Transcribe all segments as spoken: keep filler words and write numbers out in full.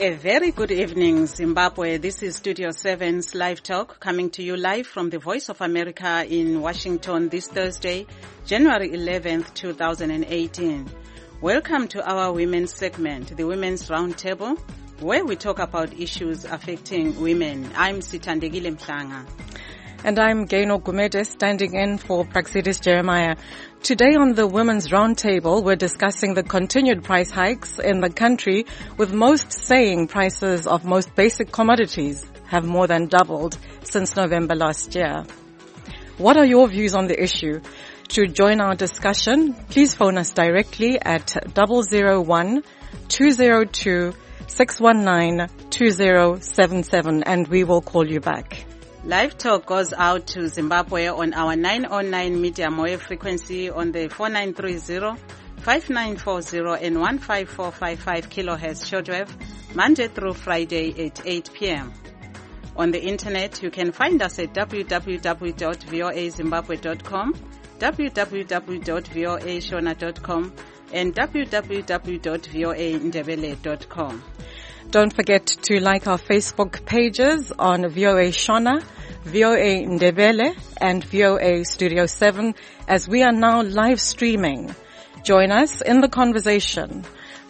A very good evening, Zimbabwe. This is Studio seven's Live Talk, coming to you live from the Voice of America in Washington this Thursday, January eleventh, two thousand eighteen. Welcome to our women's segment, the Women's Roundtable, where we talk about issues affecting women. I'm Sithandegile Mhlanga. And I'm Gaino Gumede, standing in for Praxidis Jeremiah. Today on the Women's Roundtable, we're discussing the continued price hikes in the country, with most saying prices of most basic commodities have more than doubled since November last year. What are your views on the issue? To join our discussion, please phone us directly at zero zero one, two zero two, six one nine, two zero seven seven and we will call you back. Live Talk goes out to Zimbabwe on our nine oh nine medium wave frequency on the four nine three zero, five nine four zero and one five four five five kilohertz shortwave, Monday through Friday at eight p.m. On the internet, you can find us at w w w dot voa zimbabwe dot com, w w w dot voa shona dot com, and w w w dot voa ndebele dot com. Don't forget to like our Facebook pages on V O A Shona, V O A Ndebele, and V O A Studio seven, as we are now live streaming. Join us in the conversation.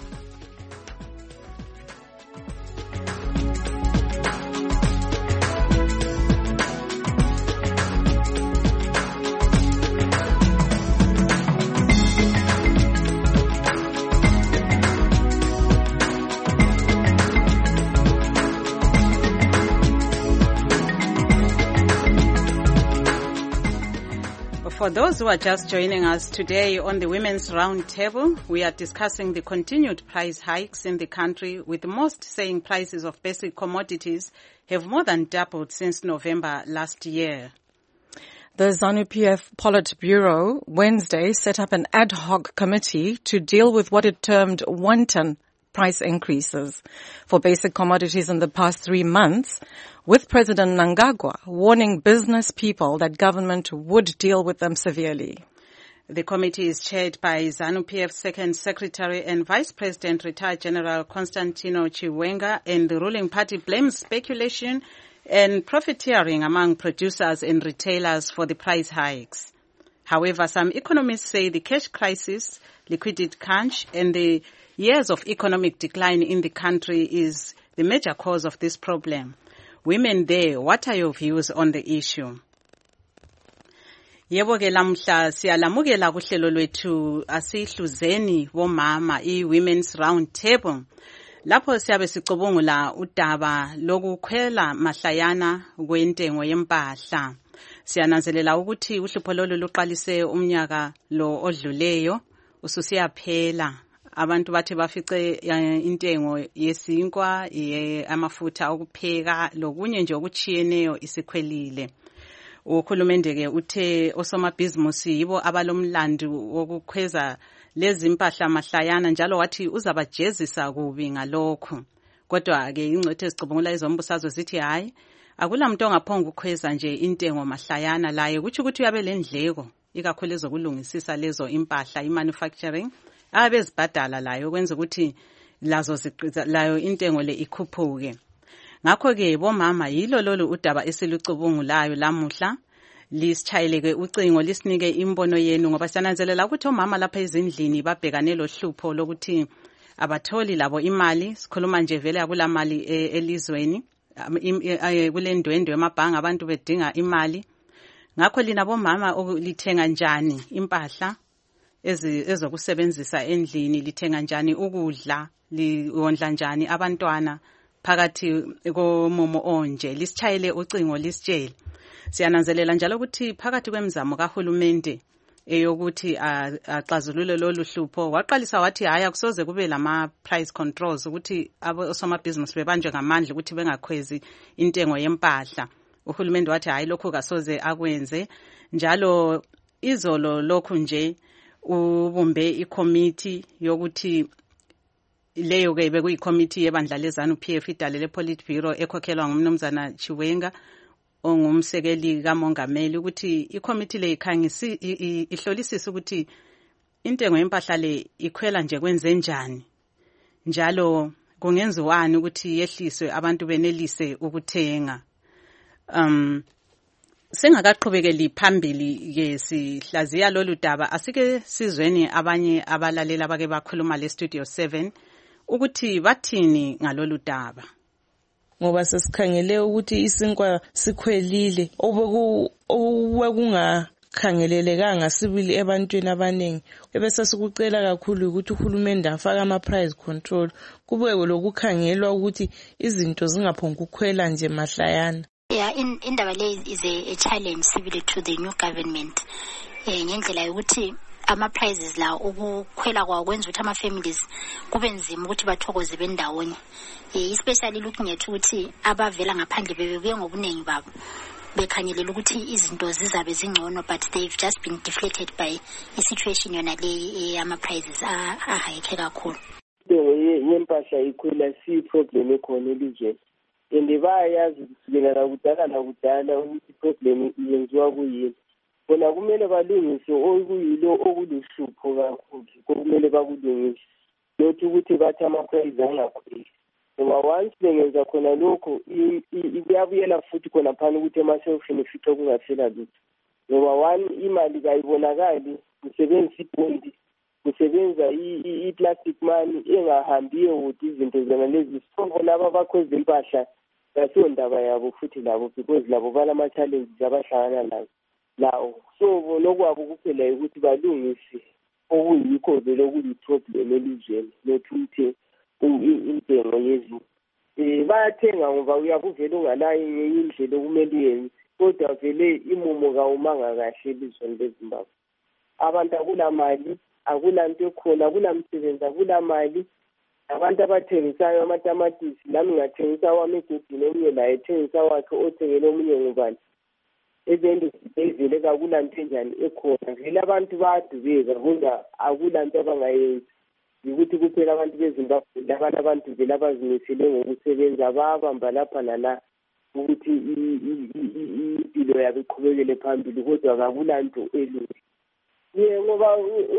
For those who are just joining us today on the Women's Roundtable, we are discussing the continued price hikes in the country, with most saying prices of basic commodities have more than doubled since November last year. The ZANU-P F Politburo Wednesday set up an ad hoc committee to deal with what it termed wanton price increases for basic commodities in the past three months, with President Mnangagwa warning business people that government would deal with them severely. The committee is chaired by ZANU-P F Second Secretary and Vice President retired General Constantino Chiwenga, and the ruling party blames speculation and profiteering among producers and retailers for the price hikes. However, some economists say the cash crisis, liquidity crunch, and the years of economic decline in the country is the major cause of this problem. Women there, what are your views on the issue? Yebo ke lamhla siyalamukela kuhlelo lwethu asihluzeni bomama i-Women's Roundtable. Lapho siyabe sicubungula udaba lokukhwela mahlayana kwentengo yempahla. Siyananzelela ukuthi uhlupho lolu luqalise umnyaka lo odluleyo ususiyaphela. Abantu bathi bafice intengo yesinkwa, amafutha okupheka, lokunye nje okuchiyeneyo isikhwelile. Ukhulumende ke uthe osomabhizimusi yibo abalomlandu wokukhweza lezi impahla mahlayana, njalo wathi uzabajezisa kubi ngalokho. Kodwa ke ingcwethe ezicubungula izombusazwe zithi hayi, akula muntu ongaphonga ukukhweza nje intengo mahlayana, laye kuthi ukuthi uyabe lendleko ikakhulu ezokulungisisa lezo impahla, i-manufacturing, abezibhadala layo kwenza ukuthi lazo layo intengo le ikhuphuke. Ngakho ke bomama yilo lolu udaba esilucubungulayo lamuhla, lisitshayeleke ucingo lisinike imbono yenu, ngoba siyananzelela ukuthi omama lapha ezindlini babhekane lohlupho lokuthi abatholi labo imali. Sikhuluma nje vele akula mali elizweni, kule ndwendwe emabhanga abantu bedinga imali. Ngakho lina bomama lithenga njani impahla ezokusebenzisa endlini, lithenga njani ukudla, liwondla njani abantwana phakathi komumo onje? Lisitshayele ucingo lisitshele. Siyananzelela njalo ukuthi phakathi kwemizamo kahulumende eyokuthi axazulule lolu hlupho, waqalisa wathi hayi akusoze kube lama price controls ukuthi osomabhizinisi bebanjwe ngamandla ukuthi bengakhwezi intengo yempahla. Uhulumende wathi hayi lokho kasoze akwenze. Njalo izolo lokhu nje ubumbe i-committee yokuthi leyo ke bekuyi-committee yebandla le-ZANU-P F idalele Politburo ekhokhelwa ngumnumzana Chiwenga ongumsekeli kamongameli, ukuthi i-committee le ikhangisi ihlolisisa ukuthi intengo yempahla le ikhwela nje kwenze njani, njalo kungenziwani ukuthi yehliswe abantu benelise ukuthenga. Um Singakaqhubekeli phambili ke sihlaziya lolu daba, asike sizweni abanye abalalela bake bakhuluma le Studio seven ukuthi bathini ngalolu daba. Ngoba sesikhangele ukuthi isinkwa sikhwelile obeku obekungakhangelelekanga sibili ebantwini abaningi, ebese sikucela kakhulu ukuthi uhulumende afake ama price control, kube lokukhangelwa ukuthi izinto zingaphonga ukukhwela nje mahlayana. Yeah, in indaba le is a, a challenge civil to the new government. Eh ngendlela yokuthi ama prizes la ukukhwela kwawo kwenza ukuthi ama families kube nzima ukuthi bathokoze bendawonye. Eh especially looking at ukuthi abavela ngaphandle bebebuye ngobunengi babo. Bekhanyelela ukuthi izinto zizabe zingcono, but they've just been deflated by the situation yona le ama prizes a high kakhulu. Yempahla ikhwela si problem ekhona elizweni. And bayazi kusukela kudala nakudala ukuthi problem iyenziwa kuyini. Bona kumele balungise okuyilo okuluhlupho kakhulu, kumele bakulungise. Lothi ukuthi bathi ama-price angakhweli. Ngoba once bengenza khona lokho iyabuyela futhi khona phana ukuthi emaselfini ifihle kungaphela lutho. Ngoba one imali kayibonakali, kusebenzisa ibondi, kusebenza i-plastic money engahambiyo ukuthi izinto zona lezi sonke laba bakhweza impahla yasondaba yabo futhi labo because labo balama challenges abahlangana nazo lawo. So lokwabo kuphela ukuthi balungise okuyikho vele okuyi problem elizweni lokuthi intengo yezinto eh bayathenga ngoba uyakuvela ungalayo ngenye indlela okumele uyenze, kodwa vele imumo kawumanga kahle elizweni leZimbabwe. Abantu akula mali, akulanto ekhona, akulamsebenzi, akula mali. Abantu abathengisayo amatamatisi, nami ngathengisa wami egedini, omunye naye ethengisa wakhe, othengele omunye ngubani. Ezendi ezile kakulanto enjani ekhona. Vele abantu bayadubeka kodwa akulanto abangayenzi. Ukuthi kuphela abantu beZimbabwe labana abantu vele abazimisele ngokusebenza babamba lapha nala ukuthi impilo yabo iqhubekele phambili, kodwa kakulanto elungile. Yeah, ngoba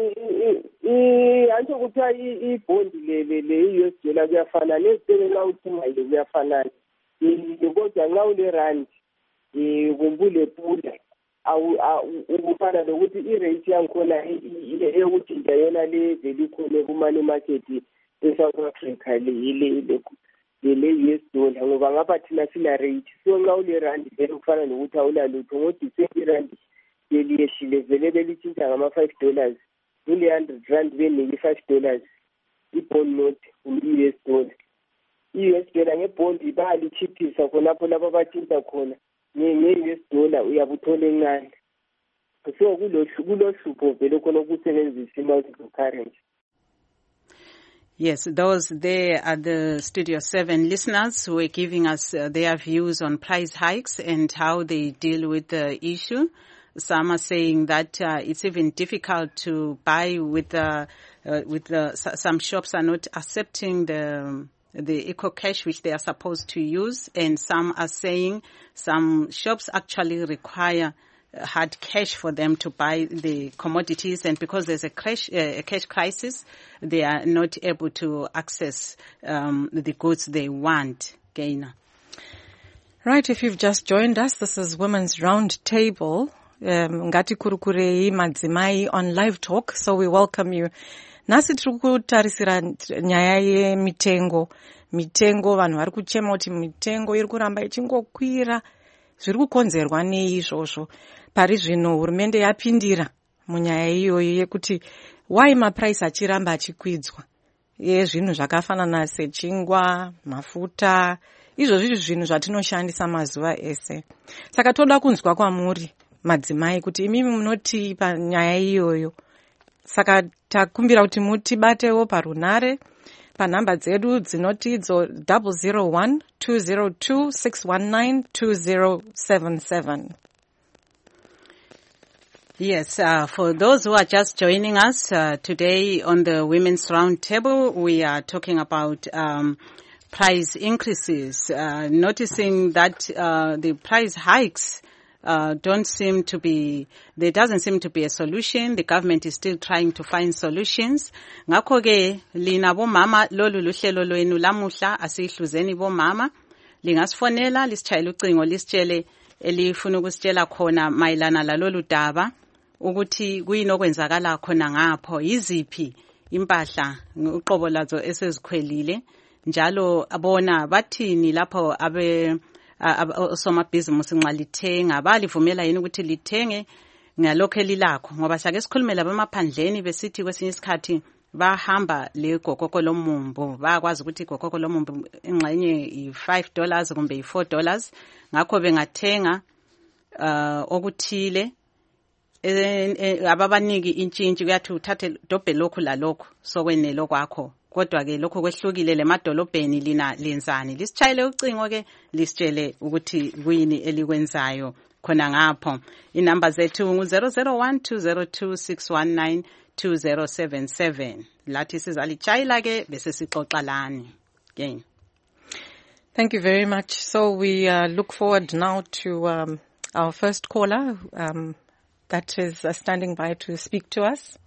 anto kuthiwa ibondi le le-U S dollar kuyafana nesitele nxa uthenga ile kuyafana. Kodwa nxa ule rand kumbule pula ukufana lokuthi i-rate yankhona eyokutshintsha yona le vele ikhona ku-money market e-South Africa le-U S dollar, ngoba ngapha thina sila rate. So nxa ule rand vele kufana nokuthi awulalutho, ngodisa i-rand yehlile vele belitshintsha ngama-five dollars, kule hundred rand benike five dollars i-bond note ku-U S dollar. I-U S dollar ngebhondi bayalichiphisa khonapho lapho abatshintsha khona nge-U S dollar uyabuthola encane. So kulohlupho vele khona ukusebenzisa i-multiple currency. Yes, those there are the Studio seven listeners who are giving us uh, their views on price hikes and how they deal with the issue. Some are saying that uh, it's even difficult to buy with the, uh, with the, some shops are not accepting the, the Eco Cash which they are supposed to use. And some are saying some shops actually require hard cash for them to buy the commodities. And because there's a cash, uh, a cash crisis, they are not able to access, um, the goods they want. Gaina. Right. If you've just joined us, this is Women's Round Table. Um, ngati kurukurei madzimai on Live Talk, so we welcome you. Nasi tiri kutarisira nyaya yemitengo. Mitengo, vanhu vari kuchema kuti mitengo iri kuramba ichingokwira. Zviri kukonzerwa neizvozvo. Pari zvino hurumende yapindira munyaya iyoyo yekuti why maprice achiramba achikwidzwa. Yezvinhu zvakafanana sechingwa, mafuta, izvozvo zvinhu zvatinoshandisa mazuva ese. Saka toda kunzwa kwamuri madzimai kuti imimi munoti panyaya iyoyo. Saka takumbira kuti mutibatewo parunare panhamba dzedu dzinoti idzo double zero one two zero two six one nine two zero seven seven. Yes, uh, for those who are just joining us uh, today on the Women's Roundtable, we are talking about um, price increases, uh, noticing that uh, the price hikes uh, don't seem to be, there doesn't seem to be a solution. The government is still trying to find solutions. Ngakho ke lina bomama lolu luhlelo lwenu lamuhla asihluzeni bomama lingasifonela lisitshayela ucingo lisitshele elifuna ukusitshela khona mayelana lalolu daba ukuthi kuyini okwenzakala khona ngapho yiziphi impahla uqobo lazo esezikhwelile njalo abona bathini lapho abe osomabhizinisi nxa lithenga balivumela yini ukuthi lithenge ngalokho elilakho ngoba sake sikhulumela bemaphandleni besithi kwesinye isikhathi bahamba le gokoko lomumbu bayakwazi ukuthi igokoko lomumbu ingxenye i-five dollars kumbe i-four dollars ngakho bengathenga uh, okuthile ababaniki intshintshi kuyathi uthathe dobhe lokhu lalokhu sokwenelo kwakho kodwa ke lokho kwehlukile lemadolobheni lina lenzani lisitshayele ucingo ke lisitshele ukuthi kuyini elikwenzayo khona ngapho inamba zethu ngu zero zero one two zero two six one nine two zero seven seven lathi sizalitshayela ke bese sixoxa lani again. Thank you very much. So we uh, look forward now to um, our first caller um, that is uh, standing by to speak to us.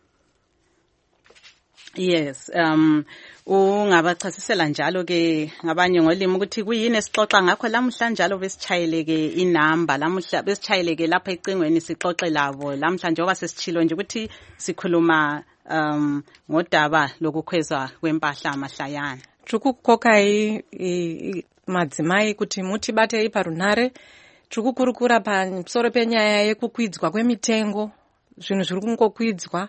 Yes, um ungabachasisela njalo ke ngabanye ngolimi ukuthi kuyini esixoxa ngakho lamuhla njalo besitshayele ke inamba lamuhla besitshayele ke lapha ecingweni sixoxe labo lamhla njengoba sesichilo nje ukuthi sikhuluma um ngodaba lokukhwezwa kwempahla amahlayana. Tikukoka i madzimai kuti muti bate iparunhare tikukurukura pamusoro penyaya yekukwidzwa kwemitengo zvinhu zviri kungokwidzwa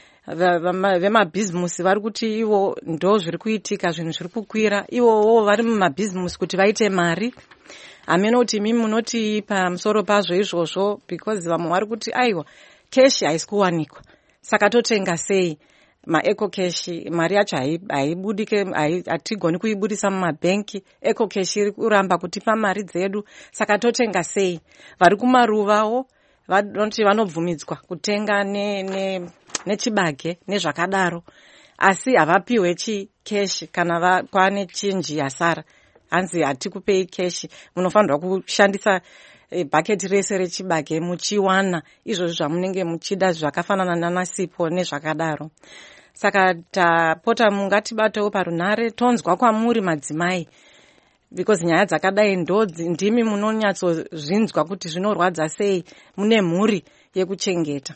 vemabhizimusi vari kuti ivo ndo zviri kuitika zvinhu zviri kukwira ivowo vari mumabhizimusi kuti vaite mari hameno kuti mimi munoti pamusoro pazvo izvozvo because vamwe vari kuti aiwa keshi haisi kuwanikwa saka totenga sei maeco cash mari yacho haibudike hatigoni kuibudisa mumabhenki eco cash iri kuramba kutipa mari dzedu saka totenga sei vari kumaruvawo vanoti vanobvumidzwa kutenga ne, ne nechibage nezvakadaro asi havapiwe chikeshi kana kwane chinji yasara hanzi hatikupei keshi munofanirwa kushandisa bhaketi rese rechibage muchiwana izvozvo zvamunenge muchida zvakafanana nanasipo nezvakadaro saka tapota mungatibatewo parunhare tonzwa kwamuri madzimai because nyaya dzakadai ndo ndimi munonyatsozvinzwa kuti zvinorwadza sei mune mhuri yekuchengeta.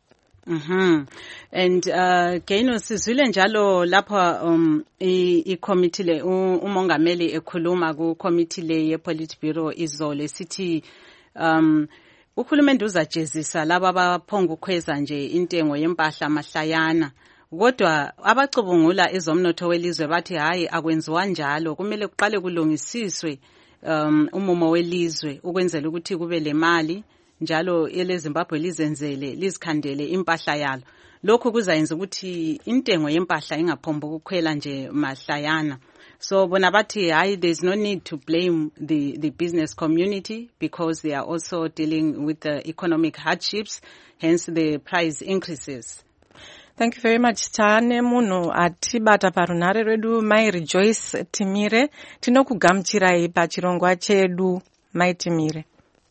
Mhm. And uh Gaino sizwile njalo lapha um i committee le umongameli ekhuluma ku committee le ye Politburo izolo sithi um uhulumende uzajezisa laba abaphonga ukhweza nje intengo yempahla amahlayana kodwa abacubungula ezomnotho welizwe bathi hayi akwenziwa njalo kumele kuqale kulungisiswe um umumo welizwe ukwenzela ukuthi kube le mali njalo ele Zimbabwe lizenzele lizikhandele impahla yalo lokho kuzayenza ukuthi intengo yempahla ingaphomba ukukhwela nje mahlayana so bona bathi hayi there's no need to blame the the business community because they are also dealing with the economic hardships hence the price increases. Thank you very much. Tane munhu atibata parunhare redu Mai Rejoice Timire tinokugamuchirai pachirongwa chedu Mai Timire.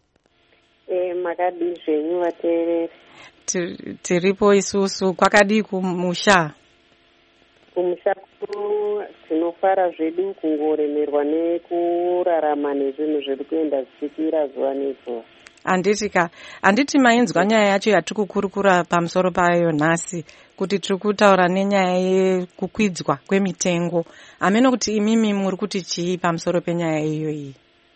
Eh makadi zvenyu vateereri tiripo isusu kwakadi kumusha kumusha tinofara zvedu kungoremerwa nekurarama nezvinhu zvedu kuenda zvichipira zuva nezuva handitika handiti mainzwa nyaya yacho yatikukurukura pamusoro payo nhasi kuti tiri kutaura nenyaya yekukwidzwa kwemitengo hameno kuti imimi muri kuti chii pamusoro penyaya iyoyi.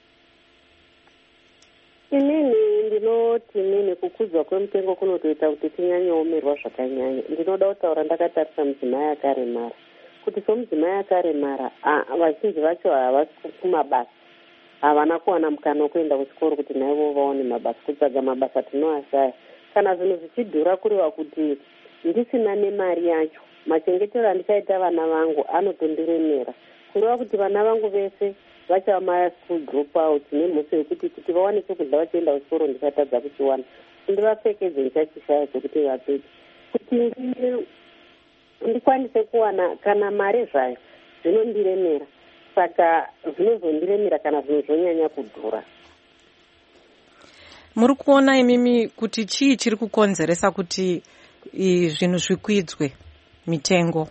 Inini ndinoti mini kukwidzwa kwemitengo kunotoita kuti tinyanyeomerwa zvakanyanya. Ndinoda kutaura ndakatarisa mudzimai akaremara kuti somudzimai akaremara vazhinji vacho havasi kumabasa havana kuwana mukana wekuenda kuchikoro kuti naivo vaone mabasa kutsvaga mabasa tinoashaya kana zvinhu zvichidhura kureva kuti ndisina nemari yacho machengetero andichaita vana vangu anotondiremera kureva kuti vana vangu vese vachava maschool drop out nemhosva yekuti kuti vawane chekudya vachienda kuchikoro ndichatadza kuchiwana ndivapfekedze ndichachishaya zvekuti vapfeke kuti ndikwanise kuwana kana mari zvayo zvinondiremera saka zvinozondiremera kana zvinhu zvonyanya kudhura. muri kuona imimi kuti chii chiri kukonzeresa kuti zvinhu zvikwidzwe mitengo?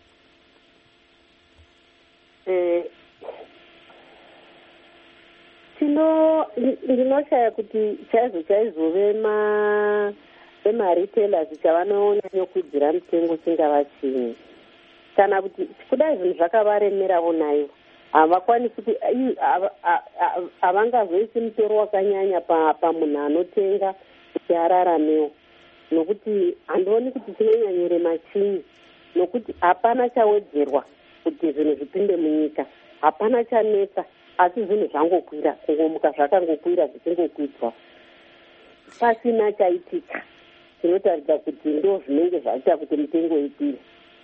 eh tino ndinoshaya kuti chaizo chaizove ma vemaretailers chavanonyanya kwidzira mitengo chingava chinyi, kana kuti kudai zvinhu zvakavaremerawo nayo havakwanisi kuti havangazoisi mutoro wakanyanya pamunhu anotenga kuti araramewo, nokuti handioni kuti chinonyanyirema chinyi, nokuti hapana chawedzerwa kuti zvinhu zvipinde munyika, hapana chanetsa, asi zvinhu zvangokwira, kungomuka zvakangokwira zvichingokwidzwa pasina chaitika. Tinotaridza kuti ndo zvinenge zvaita kuti mitengo ikwire.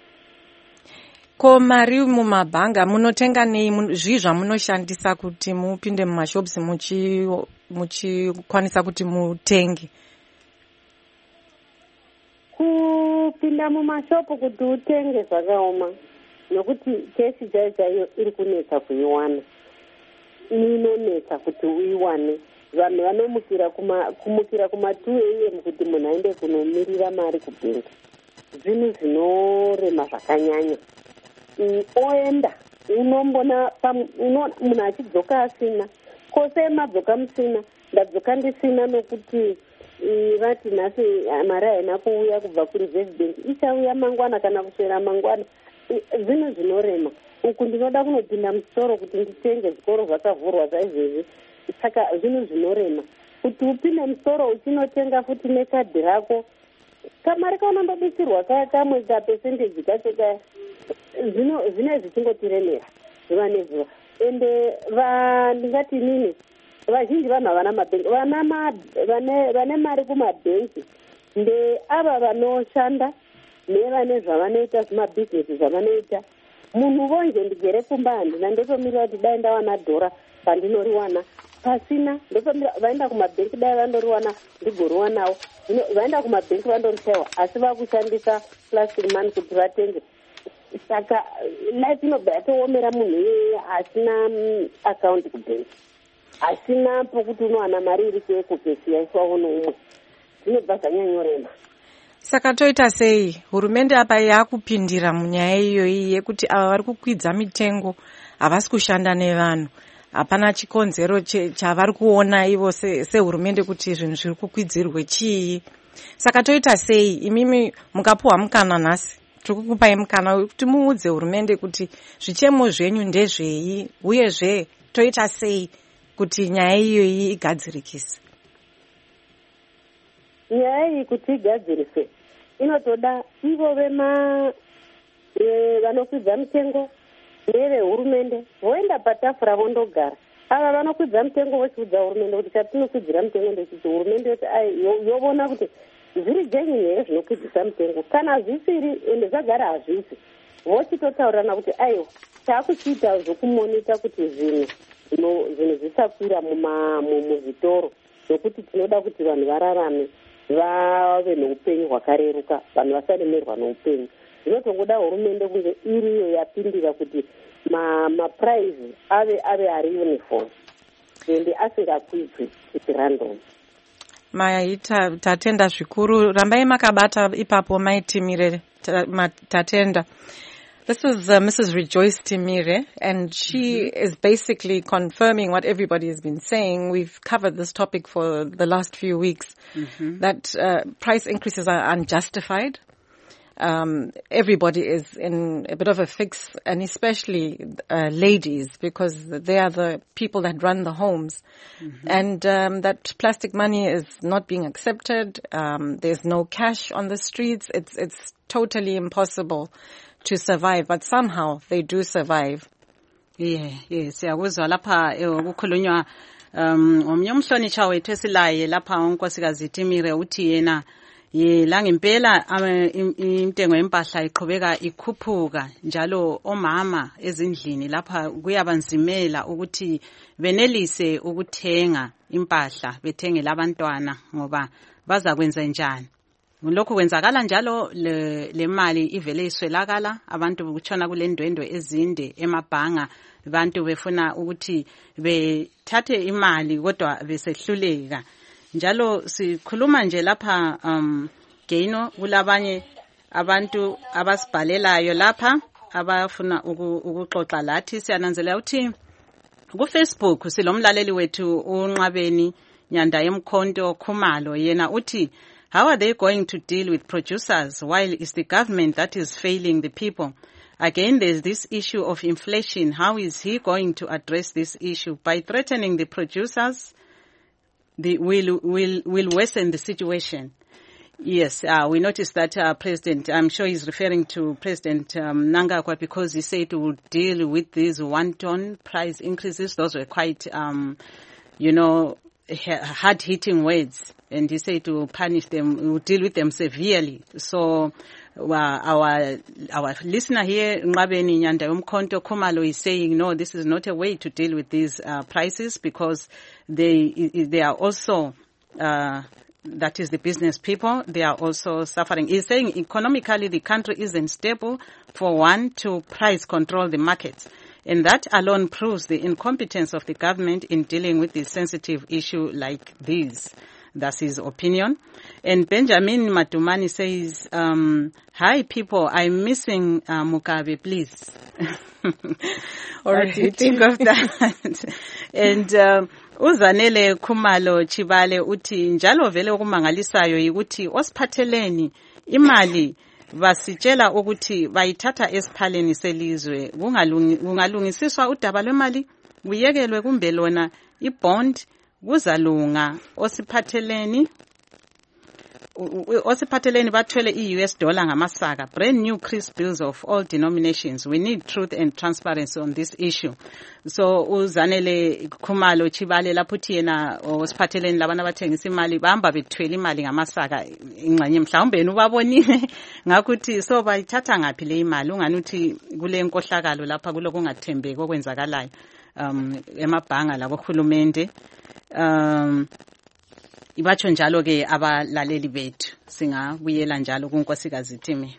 Ko mari mumabhanga munotenga nei? Zvii zvamunoshandisa kuti mupinde mumashopsi muchikwanisa kuti mutenge? Kupinda mumashopu kuti utenge zvakaoma, nokuti keshi chaiyo chaiyo iri kunetsa kuiwana, inonetsa kuti uiwane. Vanhu vanomukira kuma kumukira kuma two a m kuti munhu aende kunomirira mari kubhenki, zvinhu zvinorema zvakanyanya. Oenda unombona munhu achidzoka asina, kose madzoka musina, ndadzoka ndisina nokuti vati nhasi mari haina kuuya kubva kureserve bank, ichauya mangwana kana kuswera mangwana. Zvinhu zvinorema. Uku ndinoda kunopinda musitoro kuti nditenge, zvikoro zvakavhurwa saizvezvi, saka zvinhu zvinorema. Kuti upinde musitoro uchinotenga futi nekadhi rako, kamari kaunondobitsirwa kaya kamwe ka percentage kacho kaya, zvino zvine zvichingotiremera zuva nezuva. Ende ndingati nini, vazhinji vanhu havana mabhenki, vane mari kumabhenki nde ava vanoshanda nevane zvavanoita zvimabhizinesi zvavanoita. Munhu vonje ndigere kumba handina, ndotomirira kuti dai ndawana dhora pandinoriwana, pasina ndotomira vaenda kumabhenki dai vandoriwana ndigoriwanawo. Vaenda kumabhenki vandorishayiwa, asi vakushandisa plastic money kuti vatenge. Saka life inobva yatoomera munhu iyeye asina akaunti kubhenki, asina pokuti unowana mari iri kuekopesi yaiswawo noumwe, zvinobva zvanyanyorema. Saka toita sei? Hurumende apa yakupindira munyaya iyoyi yekuti ava vari kukwidza mitengo havasi kushanda nevanhu, hapana chikonzero chavari kuona ivo sehurumende kuti zvinhu zviri kukwidzirwe chii. Saka toita sei? Imimi mukapuwa mukana nhasi, tikukupai mukana kuti muudze hurumende kuti zvichemo zvenyu ndezvei, uyezve toita sei kuti nyaya iyoyi igadzirikise. Nyaya iyi kuti igadziriswe inotoda ivo vema vanokwidza mitengo nevehurumende voenda patafura vondogara. Ava vanokwidza mitengo vochiudza hurumende kuti chatinokwidzira mitengo ndechiti, hurumende yoti yovona kuti zviri jenyu here zvinokwidzisa mitengo, kana zvisiri ende zvagara hazvisi, vochitotaurirana kuti aiwa taakuchiita zvokumonita kuti zvinhu zvinhu zvisakwira muzvitoro, nokuti tinoda kuti vanhu vararame vave neupenyu hwakareruka, vanhu vasaremerwa neupenyu. Zvinotongoda hurumende kunge iriyo yapindira kuti mapuraizi ave ave ari uniform ende asingakwidzwi kuti random. Maita tatenda zvikuru, rambai makabata ipapo maitimire tatenda. This is uh, Missus Rejoice Timire, and she mm-hmm. is basically confirming what everybody has been saying. We've covered this topic for the last few weeks, mm-hmm. that uh, price increases are unjustified. Um, everybody is in a bit of a fix, and especially uh, ladies, because they are the people that run the homes. Mm-hmm. And um, that plastic money is not being accepted. Um, there's no cash on the streets. It's it's totally impossible to survive, but somehow they do survive. Yeah, yes, siyakuzwa lapha ukukhulunywa um omnye umhlonitsha wethu esilaye lapha unkosikazi Timire uthi yena ye la ngempela intengo yempahla iqhubeka ikhuphuka, njalo omama ezindlini lapha kuyabanzimela ukuthi benelise ukuthenga impahla bethenge labantwana ngoba baza kwenza njani. Lokho kwenzakala njalo le mali ivele iswelakala, abantu kutshona kule ndwendwe ezinde emabhanga, abantu befuna ukuthi bethathe imali kodwa besehluleka. njalo sikhuluma nje lapha um Gaino kulabanye abantu abasibhalelayo lapha abafuna ukuxoxa lathi. Siyananzelela uthi ku Facebook silomlaleli wethu uNqabeni Nyanda Yemkhonto Khumalo, yena uthi, how are they going to deal with producers while it's the government that is failing the people? Again, there's this issue of inflation. How is he going to address this issue? By threatening the producers, the will will will worsen the situation. Yes, uh, we noticed that uh, President, I'm sure he's referring to President um, Mnangagwa, because he said he would deal with these one-ton price increases. Those were quite, um, you know, hard-hitting words. And he said to punish them, we would deal with them severely. So uh, our our listener here, Nqabeni Nyanda Yemkhonto Khumalo, is saying, no, this is not a way to deal with these uh, prices, because they they are also... Uh, that is the business people, they are also suffering. He's saying economically the country isn't stable for one to price control the markets. And that alone proves the incompetence of the government in dealing with this sensitive issue like this. That's his opinion. And Benjamin Matumani says, um, hi people, I'm missing uh, Mugabe, please. What do you think of that? And um, Uzanele Khumalo Chibale uthi njalo vele okumangalisayo yikuthi osiphatheleni imali basitshela ukuthi bayithatha esiphaleni selizwe, kungalungisiswa udaba lwemali kuyekelwe kumbe lona ibond kuzalunga. Osiphatheleni osiphatheleni bathwele i-U S dollar ngamasaka, brand new crisp bills of all denominations. We need truth and transparency on this issue. So uzanele Khumalo Chibale lapho uthi yena osiphatheleni labana bathengisa imali bahamba bethwele imali ngamasaka ingxanye mhlawumbe ubabonile ngakuthi so bayithatha ngaphi le imali, ungani uthi kule nkohlakalo lapha kulo kungathembeki okwenzakalayo um emabhanga labohulumende. um Ibatsho njalo ke abalaleli bethu, singabuyela njalo kunkosikazi Timi.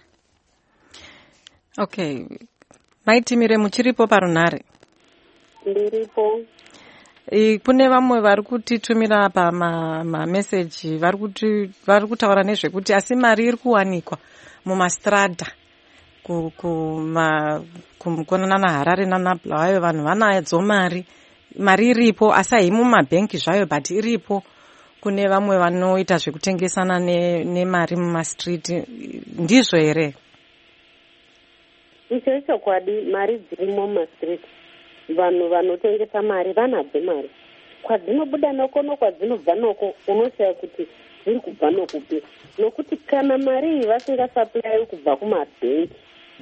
Okay, Maitimire muchiripo parunare? Ndiripo. E kune vamwe vari kutitumira apa ma, ma message vari kuti vari kutaura nezvekuti asi mari iri kuwanikwa mumastrada ku ku ma kumkonana na Harare nana Bulawayo, vanhu vanadzo mari mari iripo asi haimumabhenki zvayo but iripo kune vamwe vanoita zvekutengesana nemari mumastreet. Ndizvo here? Icho chokwadi, mari dzirimo mumastreet. Vanhu vanotengesa mari vanadzo mari. Kwadzinobuda noko nokwadzinobva noko unoshaya kuti dziri kubva nokupi, nokuti kana mari vasingasapulayi kubva kumabhenki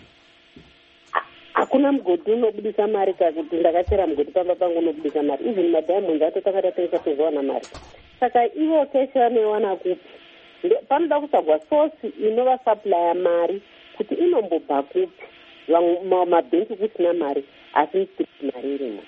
hakuna mugodi unobudisa mari. Kakuti ndakachera mugodi pamba pangu unobudisa mari, even madiamonds atotanga tatengesa kuzowana mari. Saka ivo keshe vanewana kupi, panoda kutsvagwa source inova supply mari kuti inombobva kupi, mabhenki kusina mari asi mstreet mari irimo.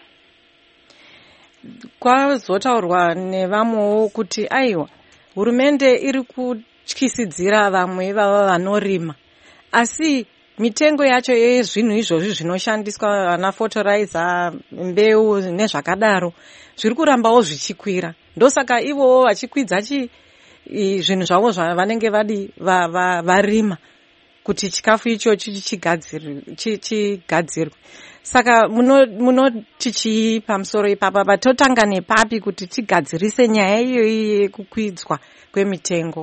Kwazotaurwa nevamwewo kuti aiwa hurumende iri kutyisidzira vamwe ivava vanorima, asi mitengo yacho yezvinhu izvozvi zvinoshandiswa vana fertilizer, mbeu nezvakadaro zviri kurambawo zvichikwira. Ndosaka ivowo vachikwidza chi zvinhu zvavo zvavanenge vadi varima kuti chikafu ichocho chigadzirwe. Saka munoti chii pamusoro ipapa? Patotanga nepapi kuti tigadzirise nyaya iyoyi yekukwidzwa kwemitengo?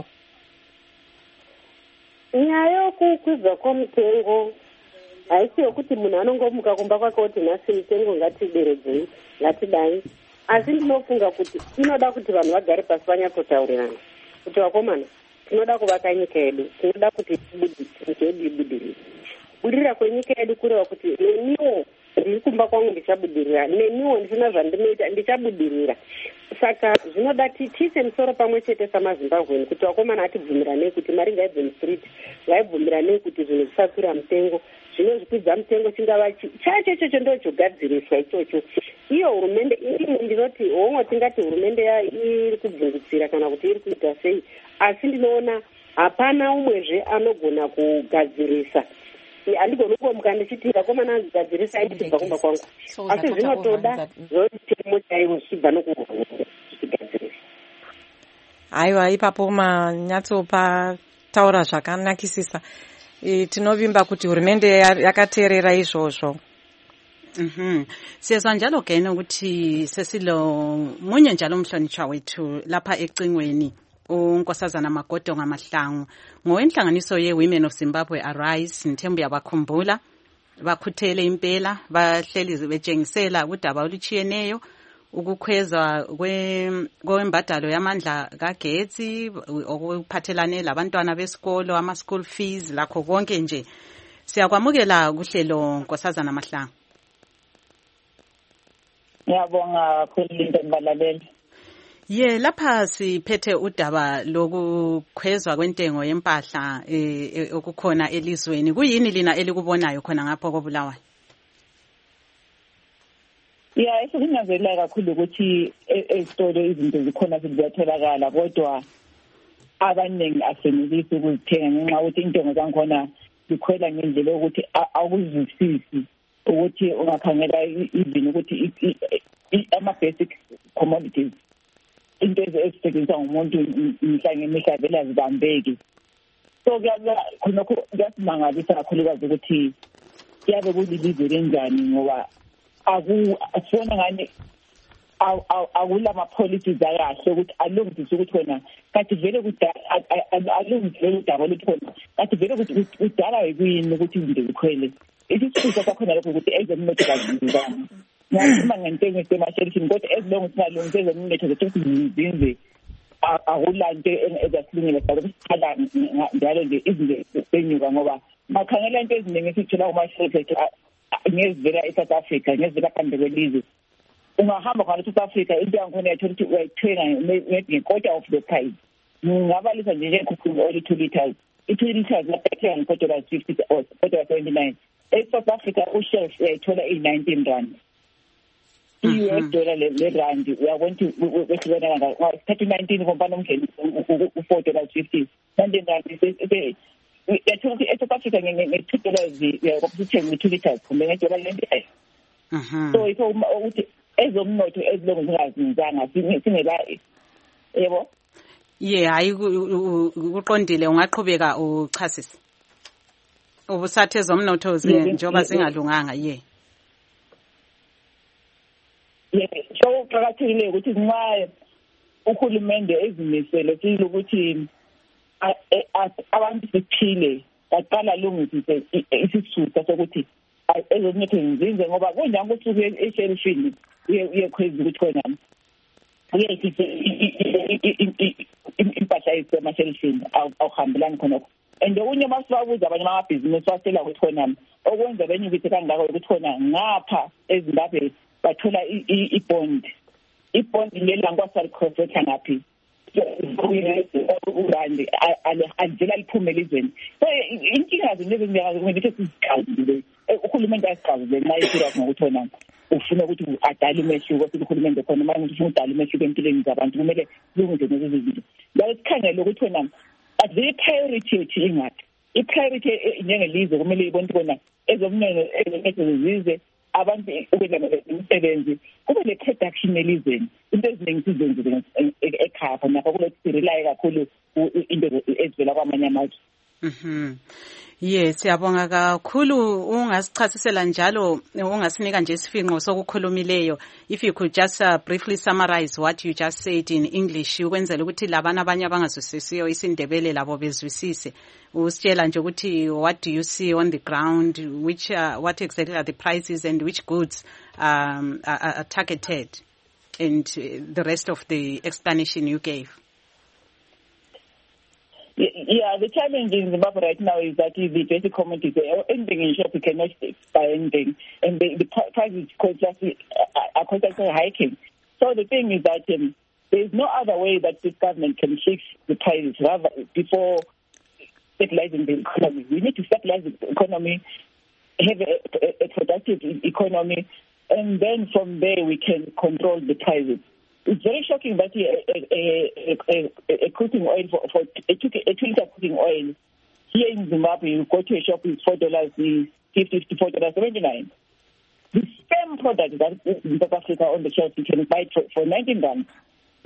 Nyaya yokukwidzwa kwemitengo haisi yokuti munhu anongomuka kumba kwake kuti nhasi mitengo ngatideredzei ngatidai, asi ndinofunga kuti inoda kuti vanhu vagare pasi vanyatsotaurirana kuti vakomana, tinoda kuvaka nyika yedu, tinoda kuti nyika yedu ibudirire. Budirira kwenyika yedu kureva kuti neniwo ndiri kumba kwangu ndichabudirira, neniwo ndisina zvandinoita ndichabudirira. Saka zvinoda tiise musoro pamwe chete samaZimbabweni kuti vakomana atibvumiranei kuti mari ngaibve mustreet, ngaibvumiranei kuti zvinhu zvisakwira mutengo, zvino zvikwidza mutengo chingava chacho ichocho ndo chogadziriswa ichocho. Iyo hurumende ini ndinoti homwe tingati hurumende iri kubvungutsira kana kuti iri kuita sei, asi ndinoona hapana umwezve anogona kugadzirisa. Andigoni kungomuka ndichiti vakomana anzigadzirisa aitibva kumba kwangu, asi zvinotoda zvotemo chaivo zvichibva nokuchigadzirisa. aiwa ipapo manyatsopa taura zvakanakisisa. E, tinovimba kuti hurumende yakateerera izvozvo. Mhm. Siyezwa njalo ke ukuthi sesilo munye njalo umhlonishwa wethu lapha ecingweni unkosazana Magodo Ngamahlangu ngowenhlanganiso ye Women of Zimbabwe Arise. Nthembu yabakhumbula bakhuthele impela bahleli betshengisela udaba oluchiyeneyo ukukhwezwa kwembadalo yamandla kagetsi okuphathelane labantwana besikolo ama school fees lakho konke nje. Siyakwamukela kuhlelo Nkosazana Mahlangu. Ngiyabonga kulinda mbalaleli. Ye lapha siphethe udaba lokukhwezwa kwentengo yempahla eh, okukhona elizweni. Kuyini lina elikubonayo khona ngapho koBulawayo? Ya esingazelela kakhulu ukuthi esitolo izinto zikhona ziyatholakala kodwa abaningi asenelisi ukuzithenga ngenxa ukuthi intengo zankhona zikhwela ngendlela ukuthi akuzwisisi ukuthi ungakhangela izini ukuthi ama basic commodities into ezisetshenziswa ngumuntu mhla ngemihla vele azibambeki. So khona kuyasimangalisisa kakhulukazi ukuthi yabe kulilizwe lenjani ngoba akufona ngani akula ama-policies akahle ukuthi alungise ukuthi wena kathi vele alungise udaba oluthi khona kathi vele ukuthi kudala yikuyini ukuthi izinto zikhwele. Isisusa sakhona lokho ukuthi ezomnotho kazizanga ngakhuluma ngentengo esemashelishini kodwa ezilongo singalungise ezomnotho zethu zizinze akula nto ezasilungile sabe sikhala njalo nje izinto zenyuka ngoba makhangela into eziningi esithola kuma-shelf ngezivela eSouth Africa ngezivela phambi kwelizwe ungahamba khona eSouth Africa into yankhona yathola ukuthi uyayithenga nge-quarter of the price. Ngabalisa nje njengekhukhu oli two liters i-two liters lapha nge-four dollars fifty or four dollars seventy-nine. eSouth Africa ushelf uyayithola i-nineteen rand. I-U S dollar le-rand uyabona ukuthi kwehlukana kangaka thirty nineteen kompana umngeni u-four dollars fifty. nineteen rand yathola ukuthi eSouth Africa nge-two dollars uyakuthenga nge-two liters kumbe nge-dollar ninety-five. So yikho ukuthi ezomnotho ezilongo zingazinzanga singela yebo. Ye hayi kuqondile ungaqhubeka uchasise. Ubusathe zomnotho njengoba zingalunganga ye. Ye so kuqakathekile ukuthi nxa uhulumende ezimisele sile ukuthi abantu siphile baqala lungise isisusa sokuthi ezomnotho zinze ngoba kunjani ukuthi eshelfini uyekhweza ukuthi khona uyethi impahla esemashelfini awuhambelani khona. And okunye masibabuza abanye amabhizinisi basela ukuthi khona okwenza benye ukuthi kangaka ukuthi khona ngapha eZimbabwe bathola i-bond i-bond lela nkwasari crosswetha ngaphi urandi alivela liphume elizweni. So inkinga zinezi kumele ukuthi sizixazulule uhulumende asiqazule nxa isirious ngokuthi khona ufuna ukuthi adale umehluko futhi uhulumende khona manje ukuthi ufuna udala umehluko empilweni zabantu kumele kulungiswe lezi zinto. La sikhangele ukuthi khona at the priority yethu ingaphi. I-priority njengelizwe kumele ibone khona ezomnotho ezomnotho zize abantu ukwenza imisebenzi kube le production elizweni into eziningi sizenzile ekhaya napha kule sirelaye kakhulu into ezivela kwamanye amazwe. Mhm. Yes, siyabonga kakhulu ungasichasisela njalo ungasinika nje isifinqo sokukhulumileyo. If you could just uh, briefly summarize what you just said in English ukwenzela ukuthi labana abanye abangazwisisiyo isindebele labo bezwisise. Usitshela nje ukuthi what do you see on the ground, which uh, what exactly are the prices and which goods um, are, are targeted, and uh, the rest of the explanation you gave. Yeah, the challenge in Zimbabwe right now is that the basic commodities, anything in shop you cannot buy anything, and the, the prices are constantly hiking. So the thing is that um, there is no other way that this government can fix the prices rather before stabilizing the economy. We need to stabilize the economy, have a, a, a productive economy, and then from there we can control the prices. It's very shocking that a, a, a, a, a cooking oil for, for a two liter cooking oil here in Zimbabwe, you go to a shop, it's four dollars fifty to four dollars seventy nine. The same product that is in South Africa on the shelf, you can buy it for, for nineteen rand.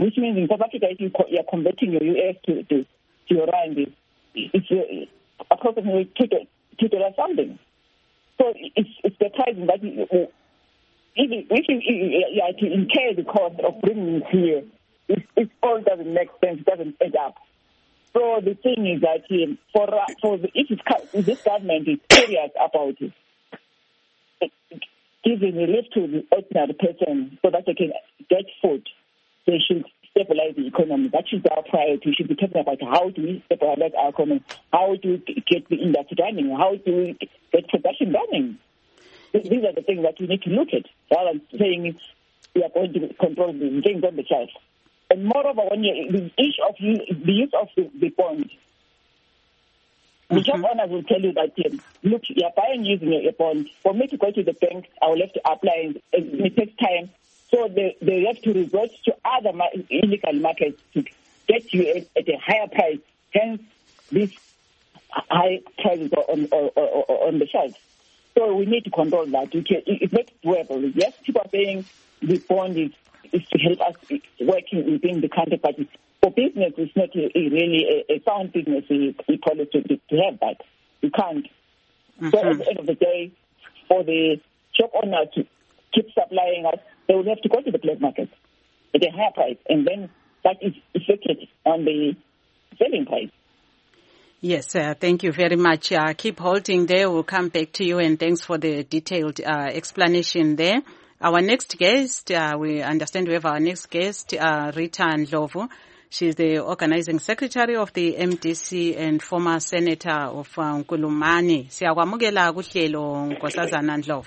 which means in South Africa, if you co- you're converting your U S to, to, to your rand, it's uh, approximately two dollars something. So it's, it's the price that you, uh, if, if you, you have to incur the cost of bringing it here, it, it all doesn't make sense, it doesn't add up. So the thing is that um, for for the, if, it's, if this government is serious about it, it giving relief to the ordinary person so that they can get food, they should stabilize the economy. That should be our priority. We should be talking about how do we stabilize our economy, how do we get the industry running, how do we get production running. These are the things that we need to look at, rather than saying we are going to control the things on the shelf. And moreover, when you, the issue of you, the use of the, the bond, mm-hmm. the job owners will tell you that, um, look, you are buying using a, a bond. For me to go to the bank, I will have to apply, and it takes time. So they, they have to resort to other ma- illegal markets to get you at, at a higher price. Hence, these high prices on, on, on the shelf. So we need to control that. We can, it makes it doable. Yes, people are saying the bond is is to help us working within the country, but for business, it's not a, a really a, a sound business policy to, to have that. You can't. Mm-hmm. So at the end of the day, for the shop owner to keep supplying us, they will have to go to the black market at a higher price, and then that is affected on the selling price. Yes, uh, thank you very much. Uh, keep holding there. We'll come back to you, and thanks for the detailed uh, explanation there. Our next guest, uh, we understand we have our next guest, uh, Rita Ndlovu. She's the organizing secretary of the M D C and former senator of uh, Nkulumani. Siyakwamukela kuhlelo Nkosazana Ndlovu.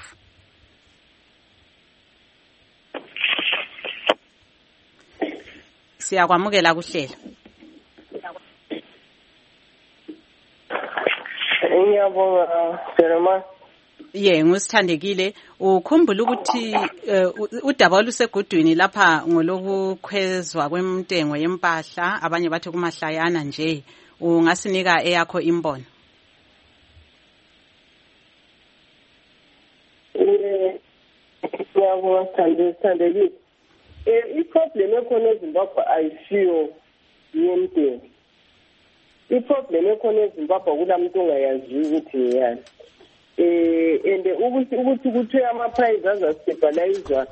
Siyakwamukela kuhlelo. Ngiyabonga Serema. Ye ngusithandekile ukhumbula ukuthi uh, udaba olusegudwini lapha ngolokukhwezwa kwemtengo yempahla abanye bathi kumahlayana nje ungasinika eyakho imbono. Eh ngiyabonga sithandekile. Eh iproblem ekhona eZimbabwe ayisiyo yemtengo. Iproblem ekhona eZimbabwe kulamuntu ongayazi ukuthi ngiyani. Eh and ukuthi ukuthi kuthiwe ama-price azastabilizwa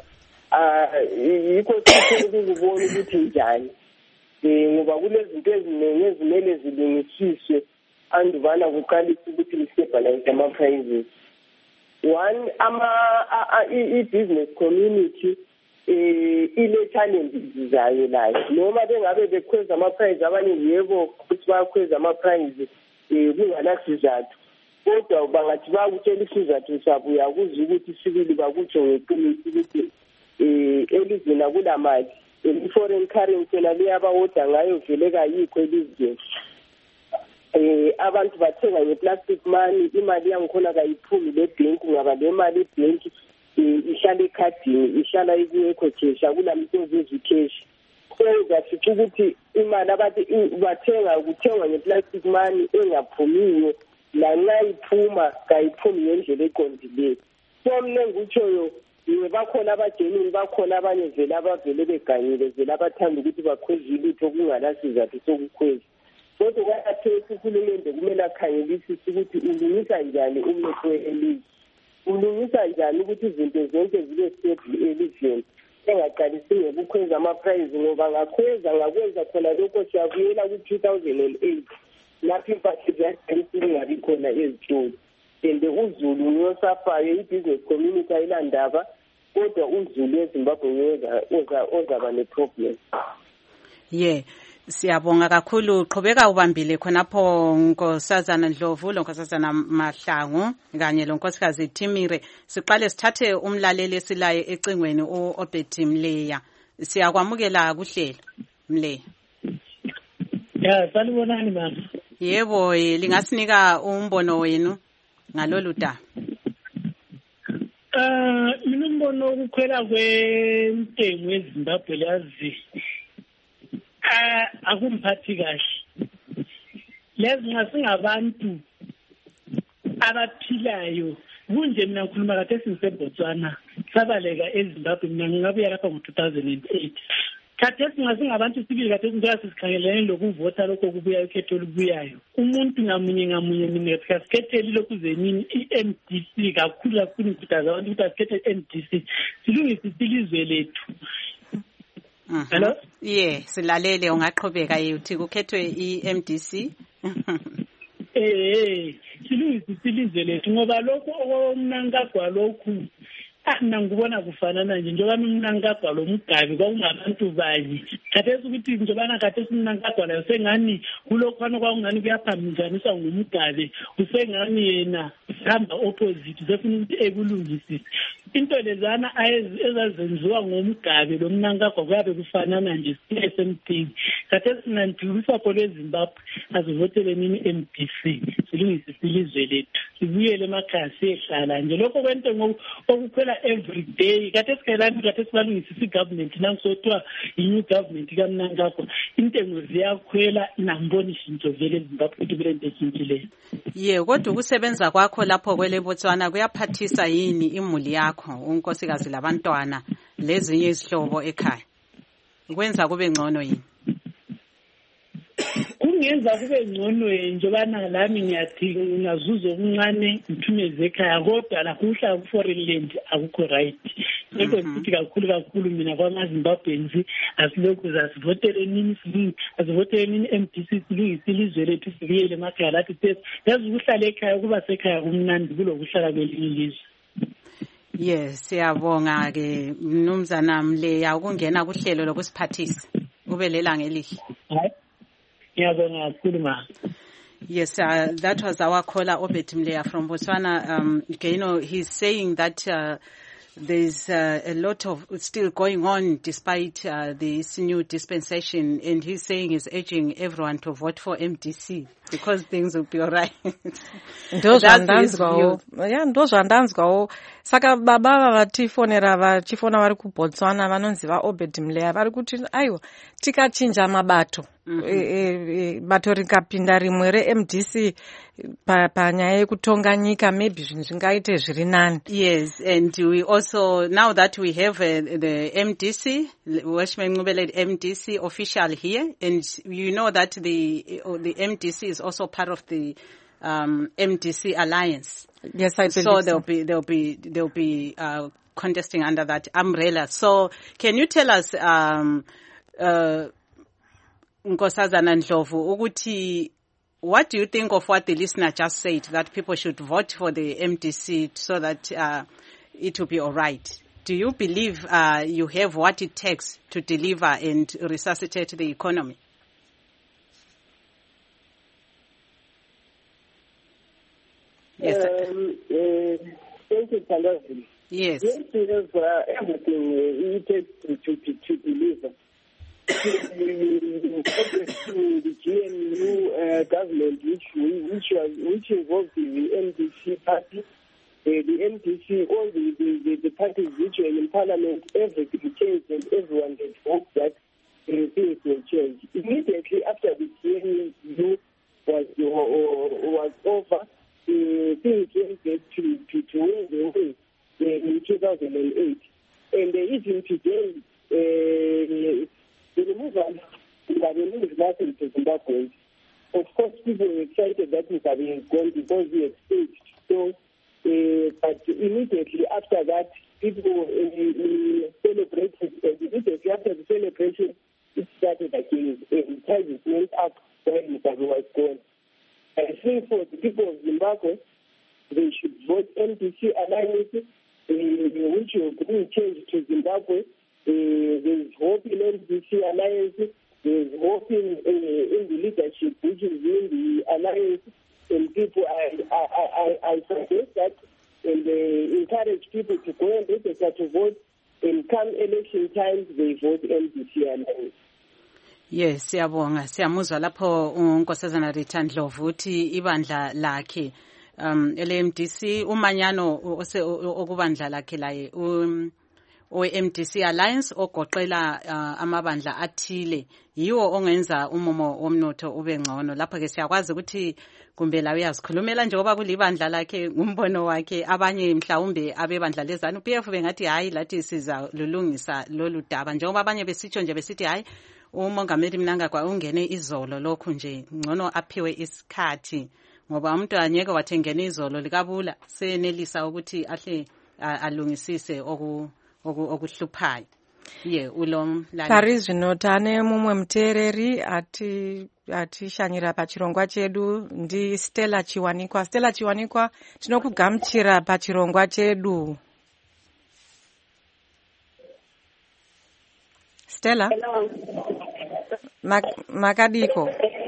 yikho sithele ukubona ukuthi njani um ngoba kunezinto eziningi ezimele zilungisiswe andubana kuqalisa ukuthi li-stabilize ama-prices. One, i-business community um ile-challenges zayo layo noma bengabe bekhweza ama-price abanye yebo ukuthi bayakhweza ama-price um kunganasizathu. Kodwa bangathi bakutshela isizathu sabo uyakuza ukuthi sibili bakutsho ngeqiniso ukuthi um elizweni akulamali i-foreign currency naliyabawoda ngayo vele kayikho elizweni. Um abantu bathenga nge-plastic money, imali yangikhona kayiphumi lebhenki ngaba le mali ebhenki um ihlala ekhadini ihlala ikuyekho cash akulamuntu ozizwa ikheshi. So zafica ukuthi imali abathi bathenga kuthengwa nge-plastic money engaphumiyo lanxa iphuma kayiphumi ngendlela eqondileyo. So mna ngikutshoyo bakhona abajenini bakhona abanye vele abavele beganyile vele abathanda ukuthi bakhweze ilutho kungalasizathu sokukhweza. Kodwa kwathethe uhulumende kumele akhangelisise ukuthi ulungisa njani umnotho welizwe, ulungisa njani ukuthi izinto zonke zibe stable elizweni, engaqalisi ngokukhweza ama-price ngoba ngakhweza ngakwenza khona lokho siyabuyela ku-two thousand eight lapho impahla ziyaqalisa ingabi khona ezitolo. And uZulu uyosafayo i-business community ayilandaba kodwa uZulu eZimbabwe ozaba ne-problem. Yeah. Siyabonga kakhulu qhubeka ubambile khonapho Nkosazana Ndlovu, Nkosazana Mahlangu kanye lonkosikazi Thimire. Siqale sithathe umlaleli esilaye ecingweni uObed Mleya. Siyakwamukela kuhlelo Mleya. Yeah, salibonani mama. Yebo, lingasinika umbono wenu ngalolu daba. Ah, mina umbono ukukhwela kwentengo eZimbabwe lazi ah akumphathi kahle. Lezi nxa singabantu abaphilayo kunje mina ngikhuluma kade singiseBotswana sabaleka eZimbabwe mina ngabuya lapha ngo two thousand eight khathesi ngasingabantu sibili khathesi njengoba sisikhangelene lokuvota lokho kubuyayo ukhetho olubuyayo umuntu ngamunye ngamunye mina sikhethele lokhu zenini i-M D C kakhulu kakhulu ngikhuthaza abantu ukuthi asikhethe i-M D C silungise ilizwe lethu. Hello? Yeah, silalele ungaqhubeka uthi kukhethwe i-M D C. Eh, silungise ilizwe lethu ngoba lokho okumnankagwa lokhu mina ngibona kufanana nje njengoba umnankagwa lo mgabi kwakungabantu bayi khathesi ukuthi njengoba khathesi umnankagwa layo sengani kulokhwana kwakungani kuyaphambisaniswa ngumgabi usengani yena uhamba opposite sefuna ukuthi ekulungisise into lezana ezazenziwa ngomgabi lo mnankagwa kuyabe kufanana nje same khathesi nantiwisa pole Zimbabwe azivotele nini M D C silungise ilizwe lethu sibuyele emakhaya sihlala nje lokho kwento okukhwela every day kade sikelani kade sibalungisa igovernment nangsotwa i-new government kamnankagwa intengo ziyakhwela namboni ishintsho vele eZimbabwe ukuthi kule nto etshintshileyo. Ye kodwa ukusebenza kwakho lapho kwele Botswana kuyaphathisa yini imuli yakho unkosikazi labantwana lezinye izihlobo ekhaya kwenza kube ngcono yini? Kungenza kube ngcono njengoba nalami ngiyathi ngazuza okuncane ngithumeze ekhaya kodwa la kuhla ku foreign land akukho right. Ngeke ukuthi kakhulu kakhulu mina kwamaZimbabweans asilokhu zasivotele nini silingi asivotele nini M D C silungise ilizwe lethu sibuyele emakhaya lathi test yazi ukuhlala ekhaya kuba sekhaya kumnandi kulokuhlala kwelinye ilizwe. Yes, siyabonga ke mnumzana Mleya ukungena kuhlelo lokusiphathisa ubelela ngelihle. Yes, uh, that was our caller, Obed Mleya from Botswana. Um, you know, he's saying that uh, there's uh, a lot of still going on despite uh, this new dispensation, and he's saying he's urging everyone to vote for M D C because things will be all right. Yeah, ndozvandanzwawo saka baba vatifonera vachifona vari kuBotswana vanonzi vaObed Mleya vari kuti aiwa tikachinja mabato mm-hmm. e, e, e, bato rikapinda rimwe reM D C panyaya yekutonga nyika maybe zvinhu zvingaite zviri nani. Yes, and we also now that we have uh, the M D C, Welshman Ngubele M D C official here, and you know that the uh, the M D C is also part of the um, M D C alliance. Yes, I believe so. So they'll be they'll be they'll be uh, contesting under that umbrella. So can you tell us, um, uh, Nkosazana Ndlovu, ukuthi what do you think of what the listener just said, that people should vote for the M D C so that uh, it will be all right? Do you believe uh, you have what it takes to deliver and resuscitate the economy? Yes. Um, uh, thank you, Palazi. Yes. Yes, we have uh, everything uh, it takes to, to, to, to deliver. to the G N U uh, government, which which was which involved the M D C party, uh, the M D C, all the, the, the parties which were in parliament, everything changed, and everyone had hoped that uh, things will change. Immediately after the G N U was uh, was over, uh, things went back to to to where they were uh, in two thousand eight, and uh, even today. Uh, The removal of nothing to Zimbabwe. Of course, people were excited that we had gone because we had staged. So, uh, but immediately after that, people uh, celebrated. Uh, immediately after the celebration, it started again. And prices went up when Mugabe was gone. I think for the people of Zimbabwe, they should vote M D C alliance, uh, which will bring change to Zimbabwe. Uh, there's hope in M D C alliance, there's hope in, uh, in the leadership which is in the alliance, and people, I, I, I, I suggest that and uh, encourage people to go and register to vote, and come election times they vote M D C alliance. Yes, siyabonga siyamuzwa lapho unkosazana Rita Ndlovu uthi ibandla lakhe um ele M D C umanyano okubandla lakhe laye um owe-M D C Alliance ogoqela uh, amabandla athile yiwo ongenza umumo womnotho ube ngcono. Lapho-ke siyakwazi ukuthi kumbe la uyazikhulumela njengoba kulibandla lakhe ngumbono wakhe, abanye mhlawumbe abebandla lezanu P F bengathi hayi lathi siza lulungisa lolu daba, njengoba abanye besitsho nje besithi hayi umongameli Mnangagwa ungene izolo, lokhu nje ngcono aphiwe isikhathi ngoba umuntu anyeke wathengena izolo likabula senelisa ukuthi ahle alungisise oku okuhluphayo. Ye ulom la Paris vinotane mumwe mutereri ati atishanyira pachirongwa chedu ndi Stella Chiwanikwa. Stella Chiwanikwa, tinokugamuchira pachirongwa chedu. Stella? Hello. Mak makadiko.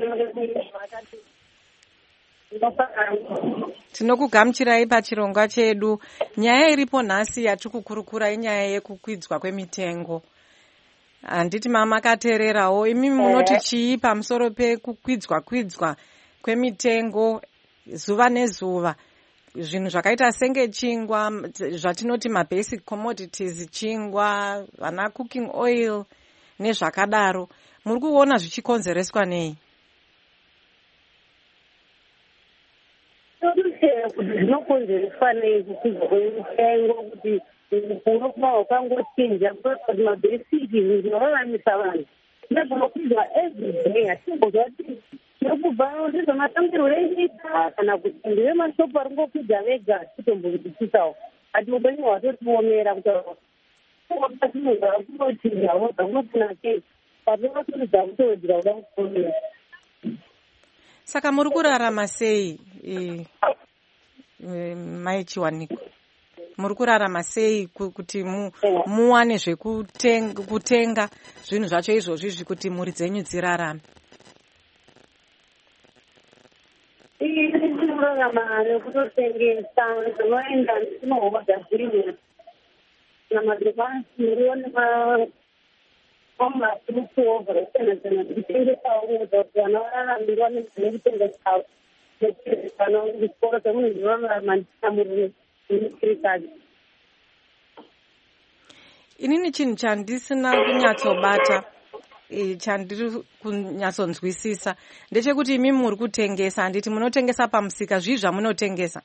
Tinokugamuchirai pachirongwa chedu. Nyaya iripo nhasi yatikukurukura inyaya yekukwidzwa kwemitengo. Handiti mama katererawo, imi munoti chii pamusoro pekukwidzwa kwidzwa kwemitengo zuva nezuva? Zvinhu zvakaita senge chingwa, zvatinoti mabasic commodities, chingwa, vana cooking oil nezvakadaro. Muri kuona zvichikonzereswa nei? Zvinokonzereswa nei kukwidzwa kwemitengo, kuti mukuru kuma wakangochinja kuti mabasic zvinoraramisa vanhu nezvinokwidzwa everyday. Hatingozva kuti zvirikubva ndizvamatambirwo enyika kana kuti ndevemashopu ari ngokwidza vega titomboitisawo. Ati upenyu hwatotiomera kuti zvinogara kunochinjawo dzakunofuna kei patinotoridza kutowedzera kuda kuomera. Saka muri kurarama sei Mai Chiwanikwa? Muri kurarama sei kuti mu, muwane zvekutenga kutenga zvinhu zvacho izvozvi kuti mhuri dzenyu dzirarame? Tinorarama nekutotengesa zvinoenda tinohodha zviri namadhevansi muriwo nemamasurutuova zvakasiyana-siyana titengesawo kuita kuti vana vararamire nekutengesa kana kuchikoro chemunhu zvinorarama ndisamurire nemukirikadzi. Inini chinhu chandisina kunyatsobata chandiri kunyatsonzwisisa ndechekuti imi muri kutengesa, handiti munotengesa pamusika. Zvii zvamunotengesa?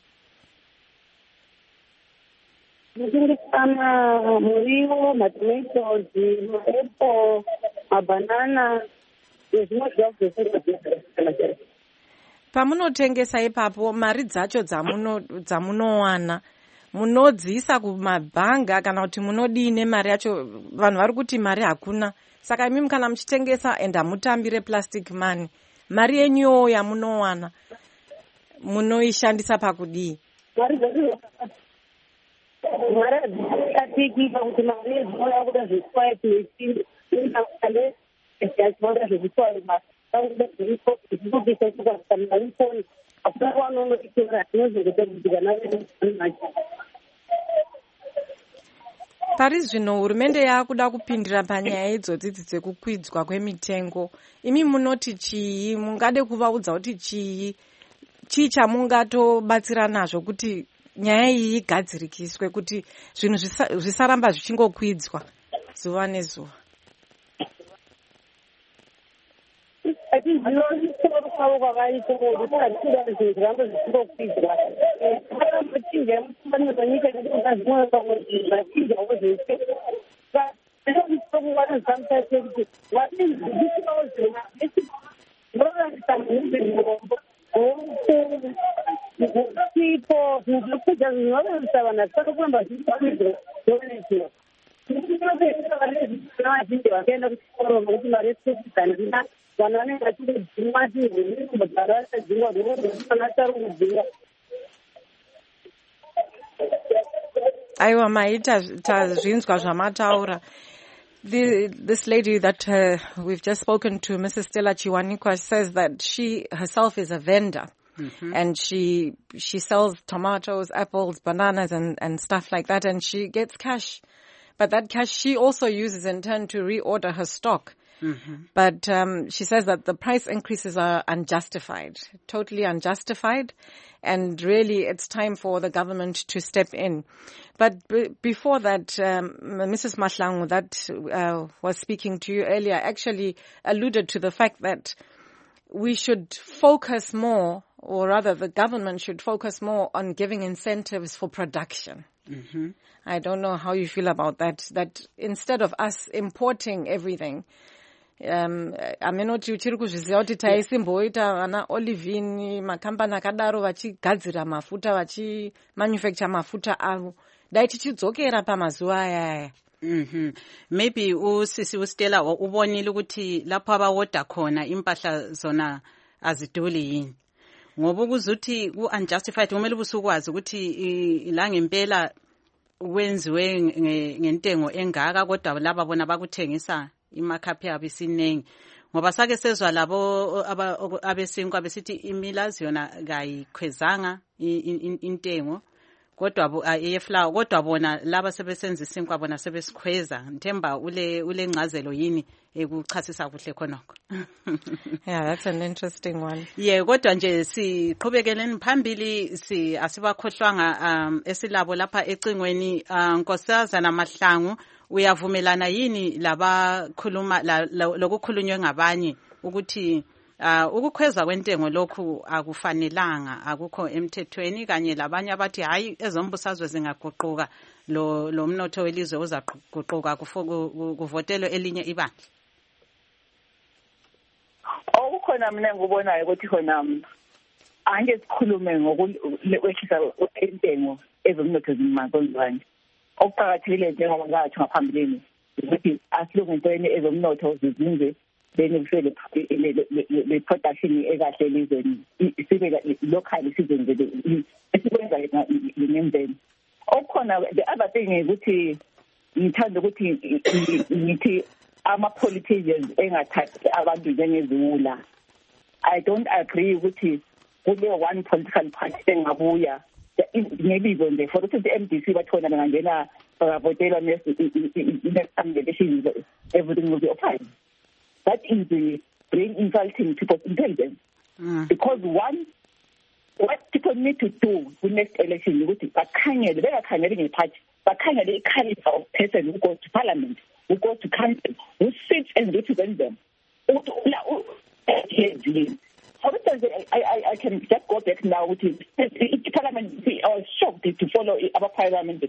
Tinotengesa muriwo, matomatoes, maapple, mabanana nezvimwe zvakuzosiyana. Pamunotengesa ipapo mari dzacho dzamunowana munodziisa kumabhanga kana kuti munodii nemari yacho? Vanhu vari kuti mari hakuna. Saka imi kana muchitengesa enda mutambire plastic money, mari yenyuwo yamunowana munoishandisa pakudii? Mari dzacho mari adzikatikipa kuti mari yedzinoda kuda zveswipe nechinde zvinoda zvekutwari basa akuda zvirikopisa kukasamariphone hakuna kwanonoitora tinozongotabudzika navedu. Pari zvino hurumende yakuda kupindira panyaya idzodzi dzekukwidzwa kwemitengo. Imi munoti chii? Mungade kuvaudza kuti chii? Chii chamungatobatsira nazvo kuti nyaya iyi igadzirikiswe, kuti zvinhu zvisaramba zvichingokwidzwa zuva nezuva? Atizivaisoro kwakaiko kuti atida zvinhu zvirambe zvichingokwidzwa. Akambochinja mufananidzo nyika yedu ukazviona pamwe zvachinjawo zvese. Ndinokuwana kuti wadizisimawo zvina zvinoramisa muhumbi murombo sipo zvinhu zvinokwidza zvinoramisa vanhu asipata kuramba zvichikwidzwa zvoonekera. Vazhinji vakaenda kuchikoro nokuti mari yesikudzana vanhu vanenge vachingojingwa tiimbogara vasajingwa zvonoatarukudzinga. Aiwa maita tazvinzwa zvamataura. The, this lady that uh, we've just spoken to, Missus Stella Chiwanikwa, says that she herself is a vendor. Mm-hmm. And she she sells tomatoes, apples, bananas and, and stuff like that, and she gets cash. But that cash she also uses in turn to reorder her stock. Mm-hmm. But um, she says that the price increases are unjustified, totally unjustified, and really it's time for the government to step in. But b- before that, um, Missus Mahlangu, that uh, was speaking to you earlier, actually alluded to the fact that we should focus more, or rather the government should focus more on giving incentives for production. Mm-hmm. I don't know how you feel about that, that instead of us importing everything, um amenoti uchiri kuzviziva kuti taisimboita ana olivini makampani akadaro vachigadzira mafuta vachimanufacture mafuta avo dai tichidzokera pamazuva ayaya. Mhm. Maybe usisi uStella ubonile ukuthi lapho abawoda khona impahla zona aziduli yini. Ngoba ukuzuthi ku unjustified kumele ubusukwazi ukuthi la ngempela wenziwe ngentengo engaka kodwa laba bona bakuthengisa imakhapi yabo isinengi. Ngoba sake sezwa labo abesinkwa abesithi imilazi yona kayikhwezanga intengo kodwa eyeflower kodwa bona laba sebesenza isinkwa bona sebesikhweza. Ngithemba ule ule ncazelo yini ekuchasisa kuhle khonokho. Yeah, that's an interesting one. Yeah, kodwa nje siqhubekele phambili si asibakhohlwanga um esilabo lapha ecingweni Nkosazana Mahlangu. Uyavumelana yini laba khuluma lokukhulunywe ngabanye ukuthi uh, ukukhweza kwentengo lokhu akufanelanga akukho emthethweni kanye labanye abathi hayi ezombusazwe zingaguquka lo lo mnotho welizwe uzaguquka kuvotelwe elinye ibandla. Okukhona mina ngubonayo ukuthi khona anje sikhulume ngokwehlisa intengo ezomnotho zimanzonzwane. Okuqakathekile njengoba ngathi ngaphambilini ukuthi asilungu entweni ezomnotho zizinze benefele le production ekahle elizweni sibe local sizenze esikwenza ngemvelo. Okukhona the other thing ukuthi ngithanda ukuthi ngithi ama politicians engathathi abantu njengeziwula. I don't agree ukuthi kule one political party engabuya ngebizo nje for ukuthi M D C bathona bangangena bavotela next elections everything will be okay. That is the brain insulting people's intelligence. Mm. Because one, what people need to do with next election is ukuthi bakhangele bengakhangeli ngeparty bakhangele i-caliber of person who goes to parliament, who goes to council, who sits and represents them. For instance, I, I, I can just go back now with it. The parliament, I was shocked to follow our parliament.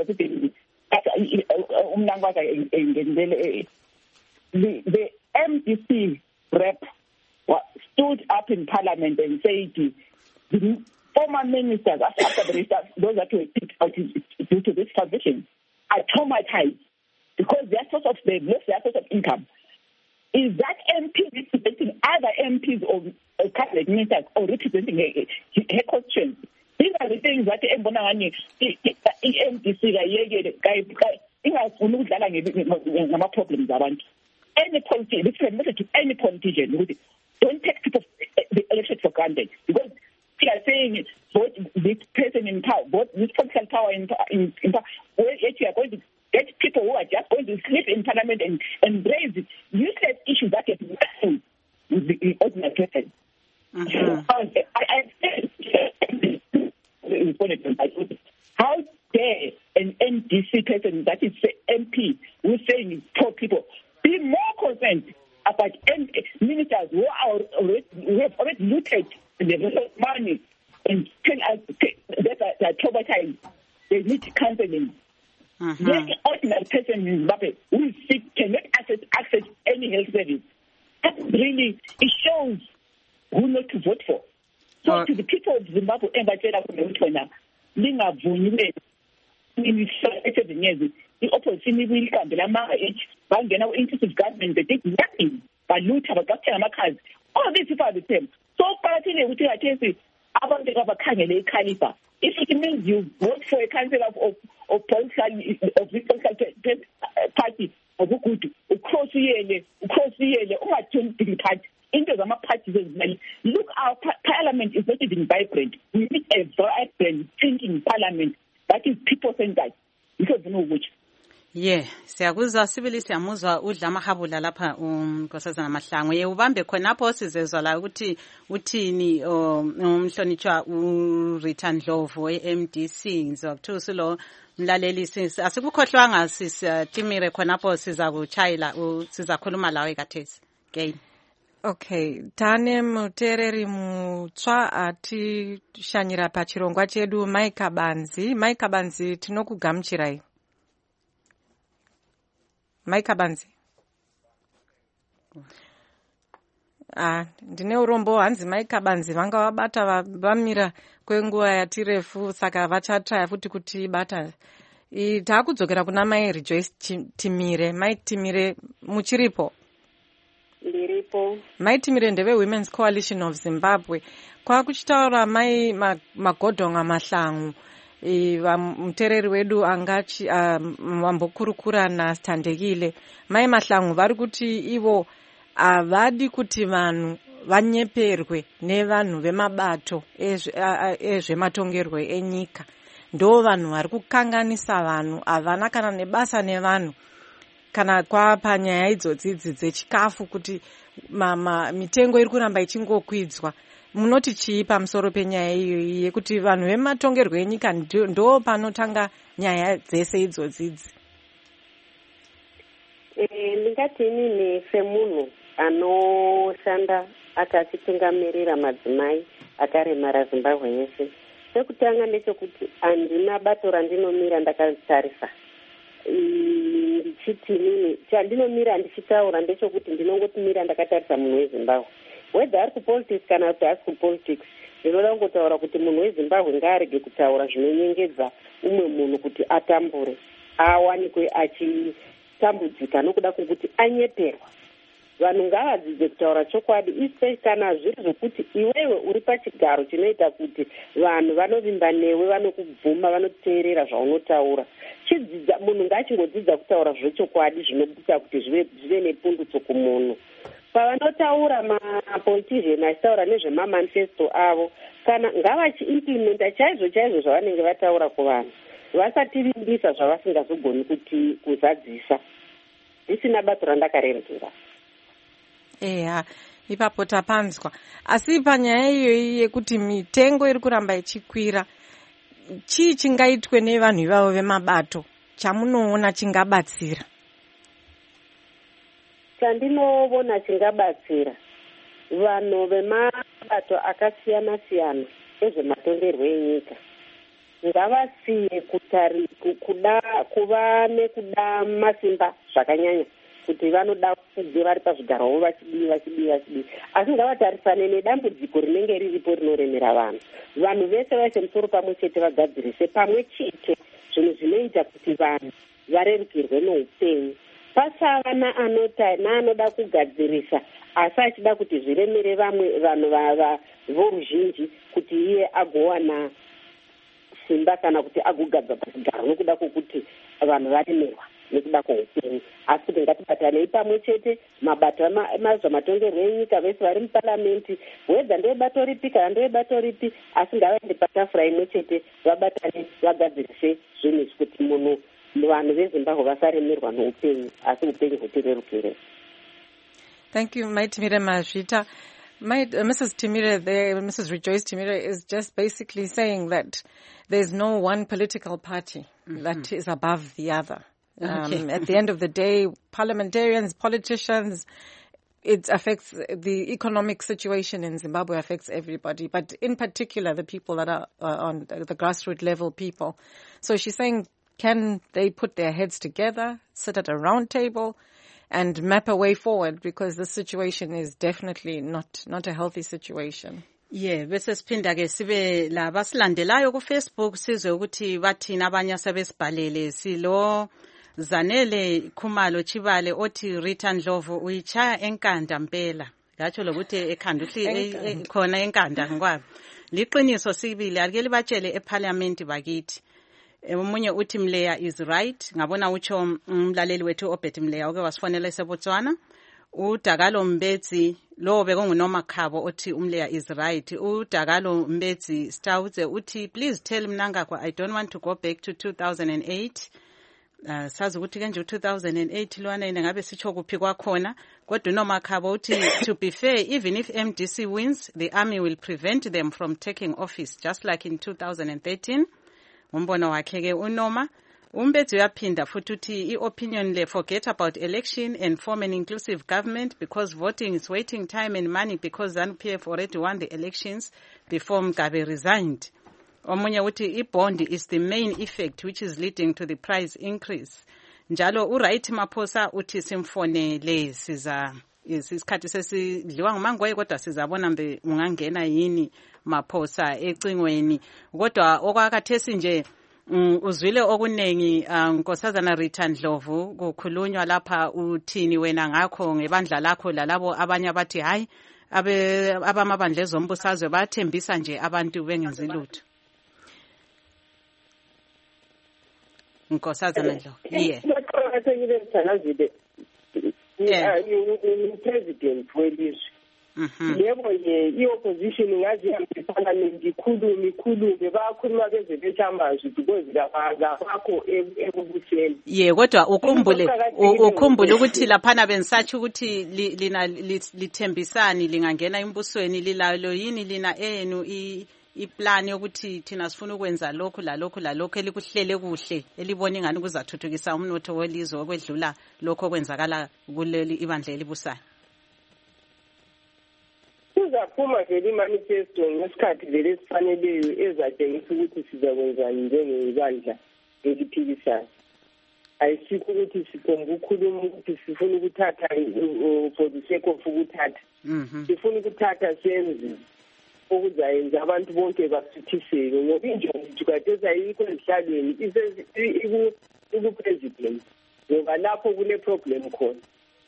The, the M D C rep stood up in parliament and said the former ministers, after the restart, those that were picked out due to this transition, are traumatized because their source of they lost their source of income. Is that M P representing other M Ps or uh, cabinet ministers or representing her, her constituents? These are the things that Mbonangani, M D C, ingafuni ukudlala ngama-problems abantu. Any politician, this is a message to any politician, don't take people the election for granted because they are saying vote this person in power, vote this political power in, in, in power. Well, yet you are going to get people who are just going to sleep in parliament and, and raise useless issues that have nothing with the ordinary person. Mm-hmm. How dare an M D C person that is M P who is saying poor people be more concerned about ministers who are already, who have already looted the money and tell us that are traumatized. They need counseling. Mm-hmm. The ordinary person in Zimbabwe who is sick cannot access, access any health service. That really, it shows who not to vote for. So uh, to the people of Zimbabwe, the opposition will come. The inclusive government, they did nothing. But loot have got all these people are the same. So, if it means you vote for a council of of of political of this political party of good, across the across the ungatholi party into the parties. Look, our parliament is not even vibrant. We need a vibrant thinking parliament that is people centered. Because you know which. Yeah, siyakuzwa sibili siyamuzwa udla mahabula lapha unkosazana Mahlangu. Ye ubambe khonapho sizezwa la ukuthi uthini umhlonitshwa uRita Ndlovu e-M D C ngizokuthusa lo mlaleli asikukhohlwanga sisitimire khonapho siza kuchayela sizakhuluma lawe kathesi. Gain. Okay, tane mutereri mutsva atishanyira pachirongwa chedu Mike Banzi. Mike Banzi tinokugamuchirai. Mike Banzi. Ah, ndine urombo hanzi Mike Banzi vanga vabata vamira kwenguva yatirefu saka vachataya futi kuti bata. Takudzokera kuna Mai Rejoice Timire. Mai Timire muchiripo? Ndiripo. Mai Timire ndeve Women's Coalition of Zimbabwe. Kwa kuchitaura Mai Magodonga Mahlangu. Mutereri wedu angachi vambokurukura naStandekile. Mai Mahlangu vari kuti ivo avadi kuti vanhu vanyeperwe nevanhu vemabato ezvematongerwo enyika. Ndo vanhu vari kukanganisa vanhu, havana kana nebasa nevanhu kana kwapa nyaya idzodzidzi dzechikafu kuti mitengo iri kuramba ichingokwidzwa. Munoti chii pamusoro penyaya iyoyi yekuti vanhu vematongerwo enyika ndo panotanga nyaya dzese idzodzidzi? Ndingati inini semunhu anoshanda akachitungamirira madzimai akaremara Zimbabwe yese, sekutanga ndechekuti handina bato randinomira ndakatarisa. Ndichiti inini chandinomira ndichitaura ndechekuti ndinongotimira ndakatarisa munhu weZimbabwe. Whether ari kupolitics kana kuti asi kupolitics, ndinoda kungotaura kuti munhu weZimbabwe ngaarege kutaura zvinonyengedza umwe munhu kuti atambure, awanikwe achitambudzika nokuda kwokuti anyeperwa. Vanhu ngavadzidze kutaura chokwadi, ise kana zviri zvokuti iwewe uri pachigaro chinoita kuti vanhu vanovimba newe, vanokubvuma, vanoteerera zvaunotaura. Chidzidza munhu ngachingodzidza kutaura zvechokwadi zvinoita kuti zvive nepundutso kumunhu. Pavanotaura mapolitician achitaura nezvemamanifesto avo, kana ngavachiimplementa chaizvo chaizvo zvavanenge vataura kuvanhu, vasati vimbisa zvavasingazogoni kuti kuzadzisa. Ndisina bato randakarerukira. Eya, ipapo tapanzwa. Asi panyaya iyoyi yekuti mitengo iri kuramba ichikwira, chii chingaitwe nevanhu ivavo vemabato chamunoona chingabatsira? Chandinoona chingabatsira, vanhu vemabato akasiyana siyana ezvematongerwo enyika ngavasiye kutari kuda kuva nekuda masimba zvakanyanya kuti vanoda kunge vari pazvigaro vachidii vachidii vachidii, asi ngavatarisane nedambudziko rinenge riripo rinoremera vanhu. Vanhu vese vaise musoro pamwe chete, vagadzirise pamwe chete zvinhu zvinoita kuti vanhu varerukirwe noupenyu. Pasava naanota naanoda kugadzirisa asi achida kuti zviremere vamwe vanhu voruzhinji kuti iye agowana simba kana kuti agogadza pachigaro nokuda kwokuti vanhu varemerwa nekuda kwoupenyu. Asi kuti ngatibatanei pamwe chete, mabato ezvematongerwo enyika vese vari muparamende, wedza ndewebato ripi kana ndewebato ripi, asi ngavaende patafura imwe chete, vabatane vagadzirise zvinhu izvi kuti munhu vanhu veZimbabwe vasaremerwa noupenyu asi upenyu hutirerukire. Thank you, Mai Timire Mazvita. My, uh, Missus Timire, there, Missus Rejoice Timire is just basically saying that there's no one political party mm-hmm. that is above the other. Um, okay. At the end of the day, parliamentarians, politicians, it affects the economic situation in Zimbabwe, affects everybody, but in particular the people that are uh, on the, the grassroots level people. So she's saying, can they put their heads together, sit at a round table, and map a way forward, because the situation is definitely not not a healthy situation. Yeah, bese siphinda ke sibe laba silandelayo ku Facebook sizwe ukuthi bathina abanye asebesibhalele. Silo Zanele Khumalo Chibale othi Rita Ndlovu uyichaya enkanda mpela. Ngatsho lokuthi ekhanda uhlile khona enkanda ngwa. Liqiniso sibili ake libatshele eParliament bakithi. Omunye uthi Mleya is right. Ngabona utsho umlaleli wethu Obed Mleya oke wasifonela eSebotswana. Udagalo Mbetsi lo bekungunoma khabo othi uMleya is right. Udagalo Mbetsi Stauze uthi please tell Mnangagwa I don't want to go back to two thousand eight. Uh, sazi ukuthi ke nje two thousand eight lwana ine ngabe sitsho kuphi kwakhona kodwa uNomakhabo uthi to be fair even if M D C wins the army will prevent them from taking office just like in two thousand thirteen. Umbono wakhe ke uNoma Umbetsi uyaphinda futhi uthi i-opinion le forget about election and form an inclusive government because voting is waiting time and money because ZANU-P F already won the elections before Mugabe resigned. Omunye uthi i-bond is the main effect which is leading to the price increase. Njalo uRight Maphosa uthi simfonele siza isikhathi sesidliwa ngumangwe kodwa sizabona mbe ungangena yini Maphosa ecingweni kodwa okwakathesi nje Mm, uzwile okunengi Nkosazana uh, Rita Ndlovu kukhulunywa lapha uthini wena ngakho ngebandla lakho lalabo abanye abathi hayi abe abamabandla ezombusazwe bathembisa nje abantu bengenzi lutho. Nkosazana Ndlovu yeah yeah president welizwe yebo nje i-opposition ngazi yamphana ngikhuluma ikhulume bayakhuluma beze bethamazwi because lapho ekubuseni ye kodwa ukhumbule ukhumbule ukuthi laphana bengisathi ukuthi lina lithembisani lingangena embusweni lilalo yini lina enu iplan yokuthi thina sifuna ukwenza lokhu la lokhu la lokhu elikuhlele kuhle elibona ingani kuzathuthukisa umnotho welizwe okwedlula lokho okwenzakala kuleli ibandla elibusayo. Kuzaphuma vele imanifesto ngesikhathi vele sifaneleyo ezatshengisa ukuthi sizakwenzani njengebandla eliphikisayo. Ayisikho ukuthi siphonga ukukhuluma ukuthi sifuna ukuthatha for the sake of ukuthatha. Sifuna ukuthatha senze okuzayenza abantu bonke basithiseke ngoba injongo tukathetha yikho emhlalweni iku-president ngoba lapho kule problem khona.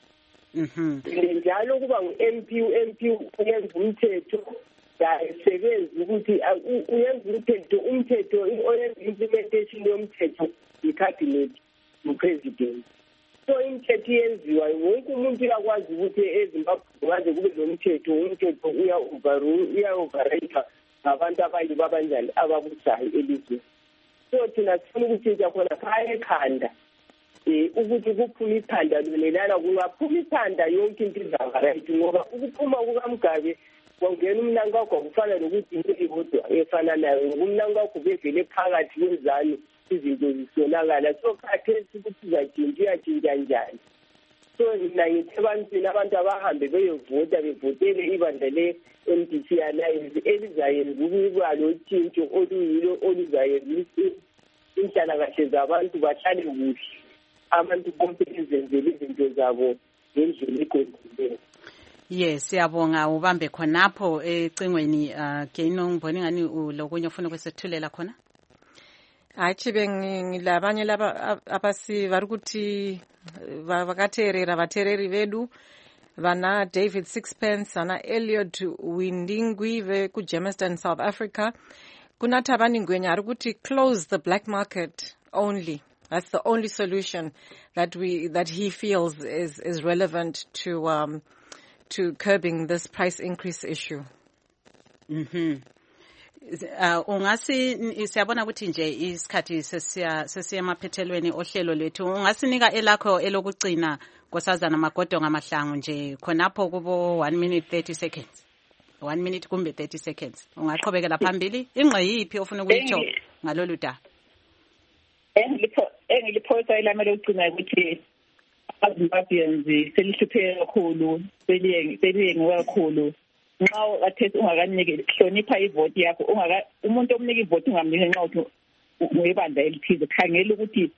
Mhm. Njalo kuba ngu-M P u-M P uyenza umthetho yasebenza ukuthi uyenza umthetho umthetho oyenza implementation yomthetho i-cabinet u-president. So imithetho yenziwa wonke umuntu uyakwazi ukuthi eZimbabwe ngaze kube nomthetho umthetho uya-overrule uya-override ngabantu abanye babanjani ababusayo elizweni. So thina sifuna ukutshintsha khona phaya ekhanda eh ukuthi kuphuma ikhanda lelana kungaphuma ikhanda yonke into izaba right ngoba ukuphuma kukaMgabe kwangena umnanka wakho kufana nokuthi into ihodwa efana nayo umnanka wakho bevele phakathi kwezani izinto zisonakala so khathesi ukuthi zatshintsha iyathintsha njani. So mina ngithi abantu abantu abahambe beyovota bevotele ibandla le-M D C Alliance elizayenza ukuba lo tshintsho oluyilo oluzayenza inhlalakahle zabantu bahlale kuhle abantu bonke izenzele izinto zabo ngendlela eqondileyo. Yes, siyabonga ubambe khonapho ecingweni uh Geno ngibona ngani lokunye ufuna kwesithulela khona. Hayi ngilabanye laba abasi varikuti vakaterera vatereri vedu vana David Sixpence ana Elliot Windingwi ve ku Germiston South Africa kuna Thabani Ngwenya arikuti close the black market only. That's the only solution that we that he feels is is relevant to um to curbing this price increase issue. Mhm. Uh ungasi siyabona ukuthi nje isikhathi sesiya sesiyemaphethelweni ohlelo lethu ungasinika elakho elokugcina Nkosazana Magodo ngamahlangu nje khonapho kubo one minute thirty seconds. one minute kumbe thirty seconds. Ungaqhubekela phambili ingqe yipi ofuna ukuyitsho ngalolu daba. Engilipho engiliphosa ilamelo ugcina ukuthi azimbabweans selihlupheke kakhulu seliye seliye kakhulu nxa athethi ungakanike hlonipha ivoti yakho ungaka umuntu omnika ivoti ungamnike nxa uthi uyibandla elithize khangela ukuthi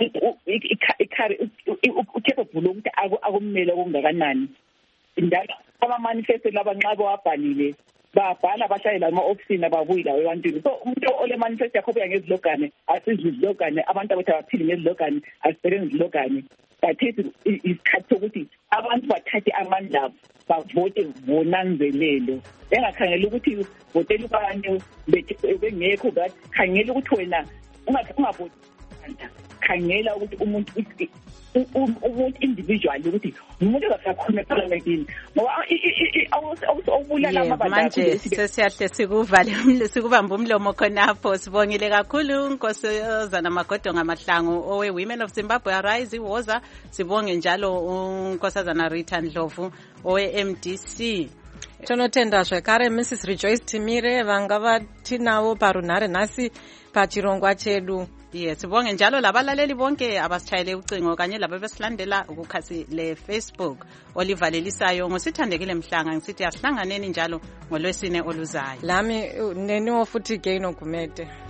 ikhari ucapable ukuthi akumele okungakanani indaba ama-manifesto laba nxa bewabhalile babhala bahlale la ma-ofisini ababuyila ebantwini so umuntu ole manifesto yakho buya ngezilogane asizwe izilogane abantu abathi abaphili ngezilogane asisebenzi izilogane bathethi isikhathi sokuthi abantu bathathe amandla bavote bonanzelelo bengakhangela ukuthi votela ubani bengekho but khangela ukuthi wena ungavoti randa khangela ukuthi umuntu umuntu individually ukuthi umuntu akakhona eParliament ngoba awubulala amabandla manje sesiyahle sikuvale sikubamba umlomo khonapho. Sibongile kakhulu unkosazana Magodo Ngamahlangu owe Women of Zimbabwe Arise Woza. Sibonge njalo unkosazana Rita Ndlovu owe M D C. Tonotenda zvekare Missus Rejoice Timire vanga vatinawo parunhare nhasi pachirongwa chedu. Yes, sibonge njalo labalaleli bonke abasitshayele ucingo kanye labo besilandela ukukhasi le Facebook. Oliver Lelisayo ngosithandekile Mhlanga ngisithi asihlanganeni njalo ngolwesine oluzayo. Lami neniwo futhi Gaino Gumede.